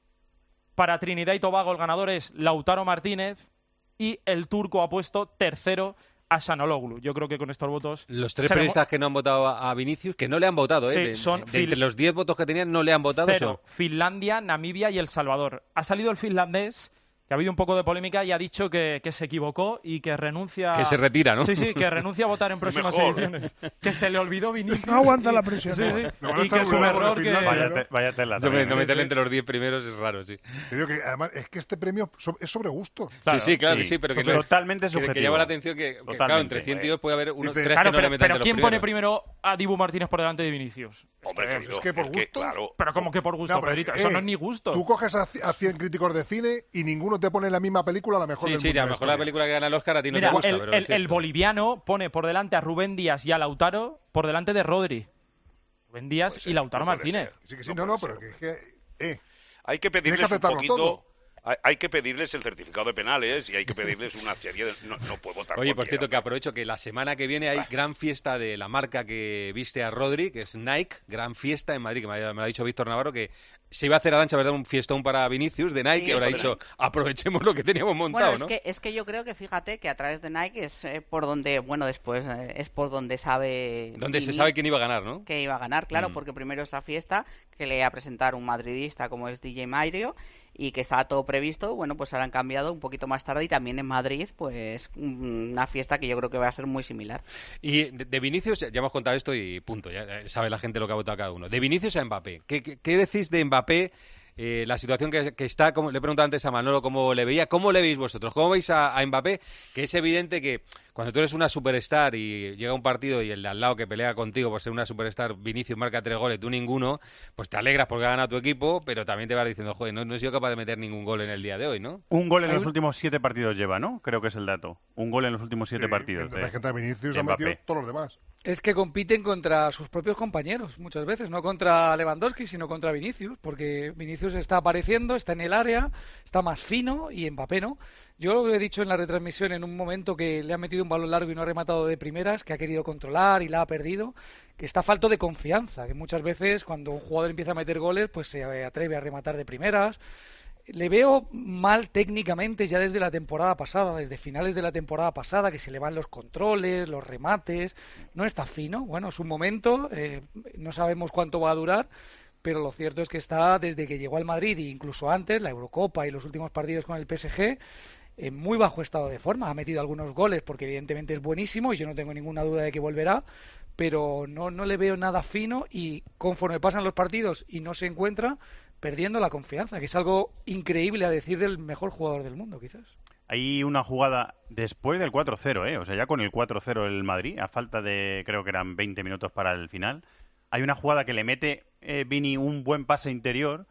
Para Trinidad y Tobago el ganador es Lautaro Martínez. Y el turco ha puesto tercero a Şanologlu. Yo creo que con estos votos... Los tres seremos... periodistas que no han votado a Vinicius, que no le han votado, ¿eh? Sí, de, son de, Fil... entre los diez votos que tenían, no le han votado. Cero. Son... Finlandia, Namibia y El Salvador. Ha salido el finlandés, que ha habido un poco de polémica, y ha dicho que, que se equivocó y que renuncia... Que se retira, ¿no? Sí, sí, que renuncia a votar en próximas Mejor. ediciones. Que se le olvidó Vinicius. No aguanta la presión. Sí, sí. No, Y que es un error que... Vaya, te, vaya tela. No, también, no ¿eh? meterle entre los diez primeros es raro, sí. Te digo que además es que este premio so- es sobre gusto. Claro, sí, sí, claro sí. que sí, pero que Entonces, no, totalmente que, subjetivo. que llama la atención que, que claro, entre cien tíos puede haber unos Dice, tres Claro, que no pero, le meten pero entre ¿quién los pone primeros. primero a Dibu Martínez por delante de Vinicius? Hombre, Es que- querido, Es que por es que, gusto. claro. Pero como que por gusto, No, pero Pedrito, es- eso eh, no es ni gusto. Tú coges a, ci- a cien críticos de cine y ninguno te pone en la misma película la mejor Sí, del sí, mundo a de lo la mejor la historia. película que gana el Oscar a ti no Mira, te gusta, el, pero el- es cierto. el boliviano pone por delante a Rubén Díaz y a Lautaro por delante de Rodri. Rubén Díaz Puede ser, y Lautaro no puede Martínez. ser. Sí, que sí, No no, no, puede pero que es que... Eh, Hay que Tienes pedirles que un aceptarlo poquito... todo. Hay, hay que pedirles el certificado de penales y hay que pedirles una serie de... No, no puede votar Oye, por cualquiera. cierto, que aprovecho que la semana que viene hay gran fiesta de la marca que viste a Rodri, que es Nike, gran fiesta en Madrid, que me ha, me lo ha dicho Víctor Navarro, que se iba a hacer Arantxa, ¿verdad? Un fiestón para Vinicius de Nike, Sí, y ahora ha esto de dicho, aprovechemos lo que teníamos montado, Bueno, es, ¿no? que, es que yo creo que fíjate que a través de Nike es eh, por donde, bueno, después eh, es por donde sabe... Donde se Vini sabe quién iba a ganar, ¿no? que iba a ganar, claro, Mm. porque primero esa fiesta que le iba a presentar un madridista como es D J Mario y que estaba todo previsto, bueno, pues ahora han cambiado un poquito más tarde y también en Madrid, pues una fiesta que yo creo que va a ser muy similar. Y de, de Vinicius, ya hemos contado esto y punto, ya eh, sabe la gente lo que ha votado cada uno. De Vinicius a Mbappé, ¿qué, qué, qué decís de Mbappé? Eh, la situación que, que está, como le he preguntado antes a Manolo cómo le veía, ¿cómo le veis vosotros? ¿Cómo veis a, a Mbappé? Que es evidente que cuando tú eres una superstar y llega un partido y el de al lado que pelea contigo por ser una superstar, Vinicius marca tres goles, tú ninguno, pues te alegras porque ha ganado tu equipo, pero también te vas diciendo, joder, no, no he sido capaz de meter ningún gol en el día de hoy, ¿no? Un gol en Hay los un- últimos siete partidos lleva, ¿no? Creo que es el dato. Un gol en los últimos siete Sí, partidos. la de- gente de Vinicius de ha metido Mbappé. todos los demás. Es que compiten contra sus propios compañeros muchas veces, no contra Lewandowski, sino contra Vinicius, porque Vinicius está apareciendo, está en el área, está más fino y Mbappé no. Yo lo he dicho en la retransmisión en un momento que le ha metido un balón largo y no ha rematado de primeras, que ha querido controlar y la ha perdido, que está falto de confianza, que muchas veces cuando un jugador empieza a meter goles, pues se atreve a rematar de primeras. Le veo mal técnicamente ya desde la temporada pasada, desde finales de la temporada pasada, que se le van los controles, los remates, no está fino. Bueno, es un momento, eh, no sabemos cuánto va a durar, pero lo cierto es que está desde que llegó al Madrid e incluso antes, la Eurocopa y los últimos partidos con el P S G, en muy bajo estado de forma. Ha metido algunos goles porque evidentemente es buenísimo y yo no tengo ninguna duda de que volverá, pero no, no le veo nada fino y conforme pasan los partidos y no se encuentra, perdiendo la confianza, que es algo increíble a decir del mejor jugador del mundo, quizás. Hay una jugada después del cuatro cero, ¿eh? O sea, ya con el cuatro cero el Madrid, a falta de, creo que eran veinte minutos para el final. Hay una jugada que le mete eh, Vini un buen pase interior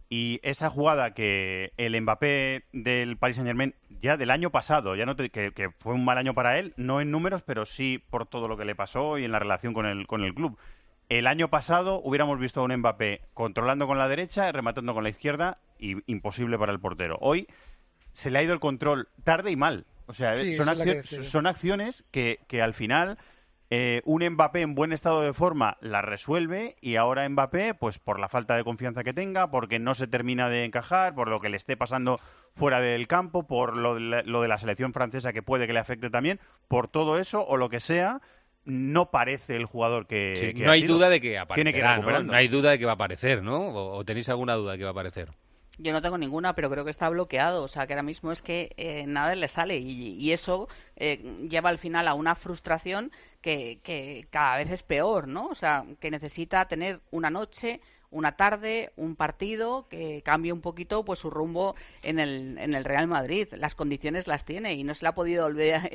y esa jugada que el Mbappé del Paris Saint-Germain ya del año pasado, ya no te- que, que fue un mal año para él, no en números, pero sí por todo lo que le pasó y en la relación con el, con el club. El año pasado hubiéramos visto a un Mbappé controlando con la derecha, rematando con la izquierda y imposible para el portero. Hoy se le ha ido el control tarde y mal. O sea, Sí, son, esa es la que accio- decía. son acciones que, que al final eh, un Mbappé en buen estado de forma las resuelve y ahora Mbappé, pues por la falta de confianza que tenga, porque no se termina de encajar, por lo que le esté pasando fuera del campo, por lo de la, lo de la selección francesa que puede que le afecte también, por todo eso o lo que sea, no parece el jugador que, Sí, que no ha hay sido. duda de que Tiene que ir aparecerá, ¿no? recuperando. No hay duda de que va a aparecer, ¿no? ¿O, o tenéis alguna duda de que va a aparecer? Yo no tengo ninguna, pero creo que está bloqueado. O sea, que ahora mismo es que eh, nada le sale. Y, y eso eh, lleva al final a una frustración que, que cada vez es peor, ¿no? O sea, que necesita tener una noche, una tarde, un partido que cambie un poquito pues su rumbo en el, en el Real Madrid. Las condiciones las tiene y no se le ha podido olvidar,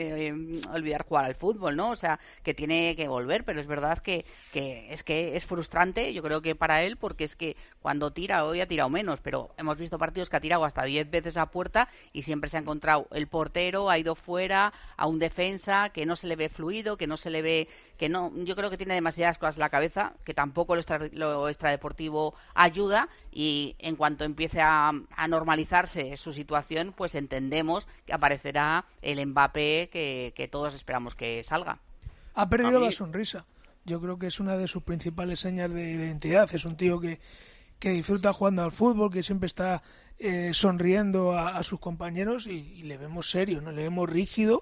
eh, olvidar jugar al fútbol, ¿no? O sea, que tiene que volver, pero es verdad que, que es que es frustrante, yo creo que para él, porque es que cuando tira, hoy ha tirado menos, pero hemos visto partidos que ha tirado hasta diez veces a puerta y siempre se ha encontrado el portero, ha ido fuera, a un defensa que no se le ve fluido, que no se le ve, que no, yo creo que tiene demasiadas cosas en la cabeza, que tampoco lo, extra, lo extradeportivo ayuda, y en cuanto empiece a, a normalizarse su situación, pues entendemos que aparecerá el Mbappé que, que todos esperamos que salga. Ha perdido la sonrisa. Yo creo que es una de sus principales señas de identidad. Es un tío que, que disfruta jugando al fútbol, que siempre está eh, sonriendo a, a sus compañeros y, y le vemos serio, no le vemos rígido.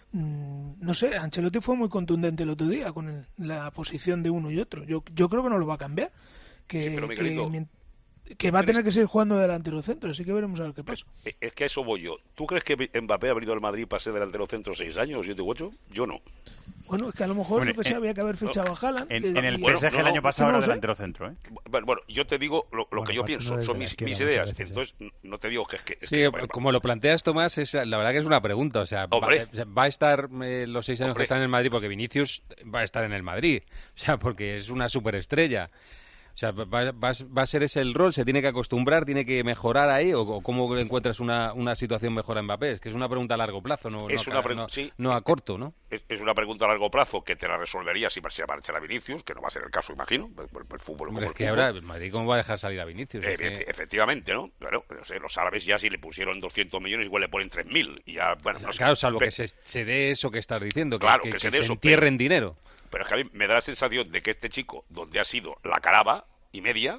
Mm, no sé, Ancelotti fue muy contundente el otro día con el, la posición de uno y otro. Yo, yo creo que no lo va a cambiar. Que, sí, pero, que, que va a tener que seguir jugando delantero centro, así que veremos a ver qué pasa. Es que a eso voy yo. ¿Tú crees que Mbappé ha venido al Madrid para ser delantero centro seis años, siete u ocho? Yo no. Bueno, es que a lo mejor bueno, lo que eh, se había que haber fichado no, a Haaland. En, que, en el bueno, P S G no, el año pasado no era sé. delantero centro, ¿eh? Bueno, bueno, yo te digo lo, lo bueno, que yo pienso, son mis, mis ideas. Veces, Entonces, ¿eh? no te digo que es que... Es sí, que se como lo planteas, Tomás, es, la verdad que es una pregunta. O sea, va, va a estar eh, los seis años Hombre. que está en el Madrid, porque Vinicius va a estar en el Madrid. O sea, porque es una superestrella. O sea, va, va, va a ser ese el rol, se tiene que acostumbrar, tiene que mejorar ahí, o, o cómo encuentras una, una situación mejor a Mbappé. Es que es una pregunta a largo plazo, no, es no, una a, no, sí. no a corto, ¿no? Es, es una pregunta a largo plazo que te la resolvería si se marchara Vinicius, que no va a ser el caso, imagino. El, el, el fútbol Hombre, como es que el fútbol. ahora el Madrid cómo va a dejar salir a Vinicius. Eh, es que... Efectivamente, ¿no? Claro, no sé, los árabes ya si le pusieron doscientos millones igual le ponen tres mil y ya, bueno, no sé. Claro, salvo que se, se dé eso que estás diciendo, que, claro, que, que, que se, se, dé eso, entierren pero, dinero. Pero es que a mí me da la sensación de que este chico, donde ha sido la caraba y media,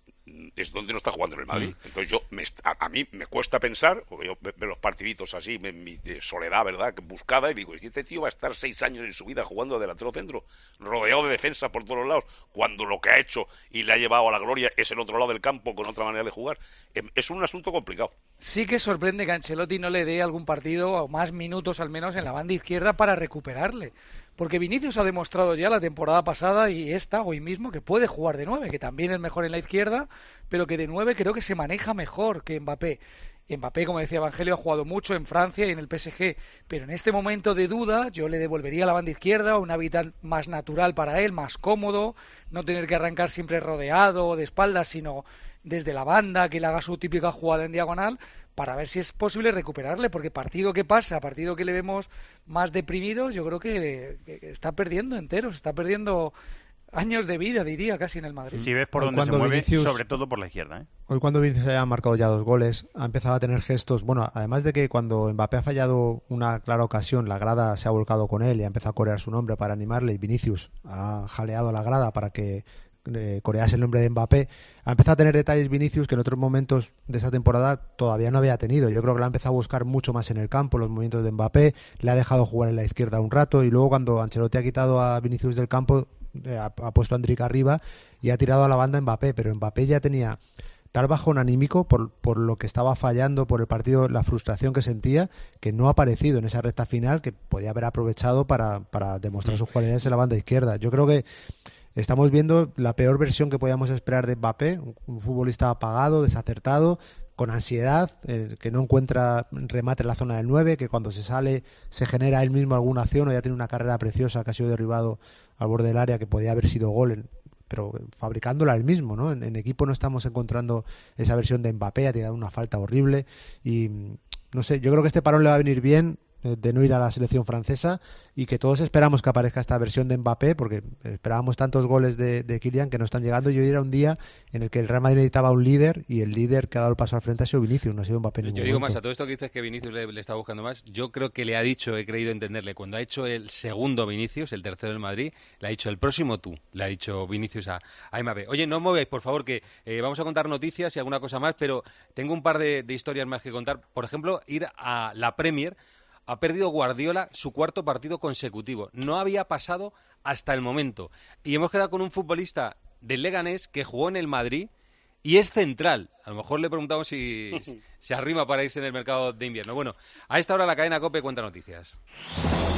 es donde no está jugando en el Madrid. Mm. Entonces yo me, a, a mí me cuesta pensar, porque yo veo los partiditos así, me, mi, de soledad, ¿verdad?, buscada, y digo, si este tío va a estar seis años en su vida jugando de delantero centro, rodeado de defensa por todos los lados, cuando lo que ha hecho y le ha llevado a la gloria es el otro lado del campo con otra manera de jugar, es un asunto complicado. Sí que sorprende que Ancelotti no le dé algún partido o más minutos al menos en la banda izquierda para recuperarle. Porque Vinicius ha demostrado ya la temporada pasada y esta hoy mismo que puede jugar de nueve, que también es mejor en la izquierda, pero que de nueve creo que se maneja mejor que Mbappé. Mbappé, como decía Evangelio, ha jugado mucho en Francia y en el P S G, pero en este momento de duda yo le devolvería la banda izquierda, un hábitat más natural para él, más cómodo, no tener que arrancar siempre rodeado o de espaldas, sino desde la banda, que le haga su típica jugada en diagonal, para ver si es posible recuperarle, porque partido que pasa, partido que le vemos más deprimido, yo creo que, que está perdiendo enteros, está perdiendo años de vida, diría, casi en el Madrid. Si ves por hoy dónde se mueve, Vinicius, sobre todo por la izquierda, ¿eh? Hoy cuando Vinicius haya marcado ya dos goles, ha empezado a tener gestos, bueno, además de que cuando Mbappé ha fallado una clara ocasión, la grada se ha volcado con él y ha empezado a corear su nombre para animarle, y Vinicius ha jaleado a la grada para que eh, corease el nombre de Mbappé. Ha empezado a tener detalles Vinicius que en otros momentos de esa temporada todavía no había tenido. Yo creo que la ha empezado a buscar mucho más en el campo, los movimientos de Mbappé, le ha dejado jugar en la izquierda un rato, y luego cuando Ancelotti ha quitado a Vinicius del campo, eh, ha, ha puesto a Endrick arriba y ha tirado a la banda Mbappé, pero Mbappé ya tenía tal bajón anímico por, por lo que estaba fallando, por el partido, la frustración que sentía, que no ha aparecido en esa recta final, que podía haber aprovechado para, para demostrar sus cualidades en la banda izquierda. Yo creo que estamos viendo la peor versión que podíamos esperar de Mbappé, un, un futbolista apagado, desacertado, con ansiedad, eh, que no encuentra remate en la zona del nueve, que cuando se sale se genera él mismo alguna acción, o ya tiene una carrera preciosa que ha sido derribado al borde del área, que podía haber sido gol, en, pero fabricándola él mismo, ¿no? En, en equipo no estamos encontrando esa versión de Mbappé, ha tirado una falta horrible y no sé, yo creo que este parón le va a venir bien, de no ir a la selección francesa, y que todos esperamos que aparezca esta versión de Mbappé, porque esperábamos tantos goles de, de Kylian que no están llegando, y hoy era un día en el que el Real Madrid necesitaba un líder, y el líder que ha dado el paso al frente ha sido Vinicius, no ha sido Mbappé en ningún Yo digo momento. más, a todo esto que dices que Vinicius le, le está buscando más, yo creo que le ha dicho, he creído entenderle, cuando ha hecho el segundo Vinicius, el tercero del Madrid, le ha dicho el próximo tú, le ha dicho Vinicius a, a Mbappé. Oye, no os mováis, por favor, que eh, vamos a contar noticias y alguna cosa más, pero tengo un par de, de historias más que contar. Por ejemplo, ir a la Premier. Ha perdido Guardiola su cuarto partido consecutivo. No había pasado hasta el momento. Y hemos quedado con un futbolista del Leganés que jugó en el Madrid y es central. A lo mejor le preguntamos si se arrima para irse en el mercado de invierno. Bueno, a esta hora la cadena COPE cuenta noticias.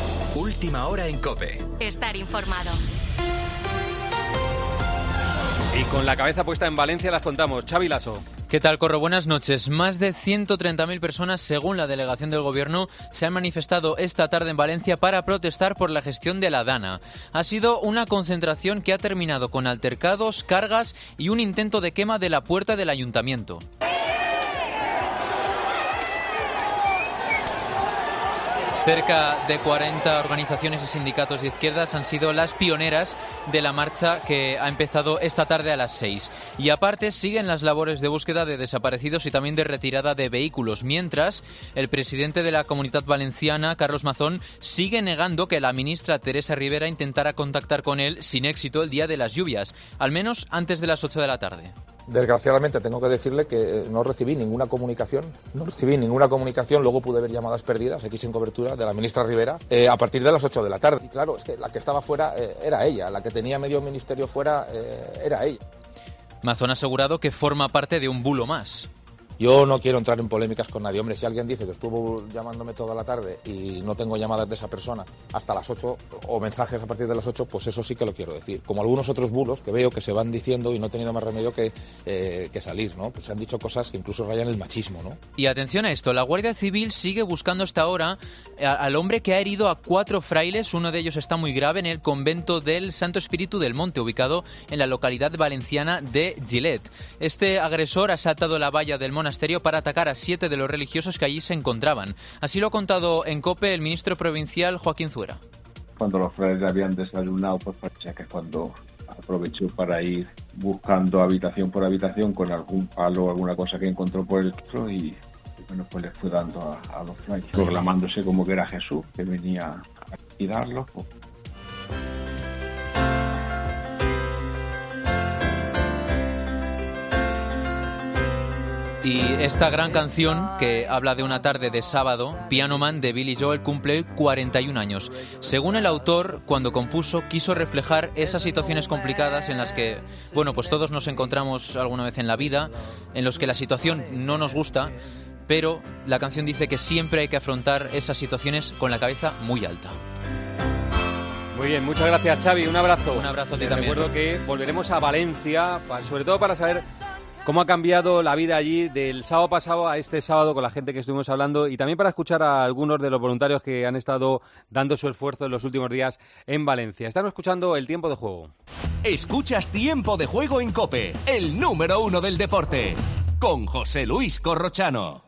Última hora en COPE. Estar informado. Y con la cabeza puesta en Valencia las contamos. Xavi Lasso. ¿Qué tal, Corro? Buenas noches. Más de ciento treinta mil personas, según la delegación del Gobierno, se han manifestado esta tarde en Valencia para protestar por la gestión de la Dana. Ha sido una concentración que ha terminado con altercados, cargas y un intento de quema de la puerta del ayuntamiento. Cerca de cuarenta organizaciones y sindicatos de izquierdas han sido las pioneras de la marcha que ha empezado esta tarde a las seis. Y aparte siguen las labores de búsqueda de desaparecidos y también de retirada de vehículos, mientras el presidente de la Comunidad Valenciana, Carlos Mazón, sigue negando que la ministra Teresa Rivera intentara contactar con él sin éxito el día de las lluvias, al menos antes de las ocho de la tarde. Desgraciadamente tengo que decirle que no recibí ninguna comunicación, no recibí ninguna comunicación, luego pude ver llamadas perdidas, aquí sin cobertura, de la ministra Rivera, eh, a partir de las ocho de la tarde. Y claro, es que la que estaba fuera eh, era ella, la que tenía medio ministerio fuera eh, era ella. Mazón ha asegurado que forma parte de un bulo más. Yo no quiero entrar en polémicas con nadie. Hombre, si alguien dice que estuvo llamándome toda la tarde y no tengo llamadas de esa persona hasta las ocho o mensajes a partir de las ocho, pues eso sí que lo quiero decir. Como algunos otros bulos que veo que se van diciendo y no he tenido más remedio que, eh, que salir, ¿no? Pues se han dicho cosas que incluso rayan el machismo, ¿no? Y atención a esto, la Guardia Civil sigue buscando hasta ahora a, al hombre que ha herido a cuatro frailes, uno de ellos está muy grave, en el convento del Santo Espíritu del Monte, ubicado en la localidad valenciana de Gilet. Este agresor ha saltado la valla del monasterio para atacar a siete de los religiosos que allí se encontraban. Así lo ha contado en COPE el ministro provincial Joaquín Zuera. Cuando los frailes habían desayunado, pues parecía que cuando aprovechó para ir buscando habitación por habitación con algún palo o alguna cosa que encontró por el suelo y bueno, pues les fue dando a, a los frailes, proclamándose como que era Jesús, que venía a cuidarlos. Pues. Y esta gran canción, que habla de una tarde de sábado, Piano Man, de Billy Joel, cumple cuarenta y un años. Según el autor, cuando compuso, quiso reflejar esas situaciones complicadas en las que, bueno, pues todos nos encontramos alguna vez en la vida, en los que la situación no nos gusta, pero la canción dice que siempre hay que afrontar esas situaciones con la cabeza muy alta. Muy bien, muchas gracias, Xavi. Un abrazo. Un abrazo a ti Te también. Recuerdo que volveremos a Valencia, sobre todo para saber cómo ha cambiado la vida allí del sábado pasado a este sábado con la gente que estuvimos hablando y también para escuchar a algunos de los voluntarios que han estado dando su esfuerzo en los últimos días en Valencia. Están escuchando el Tiempo de Juego. Escuchas Tiempo de Juego en COPE, el número uno del deporte, con José Luis Corrochano.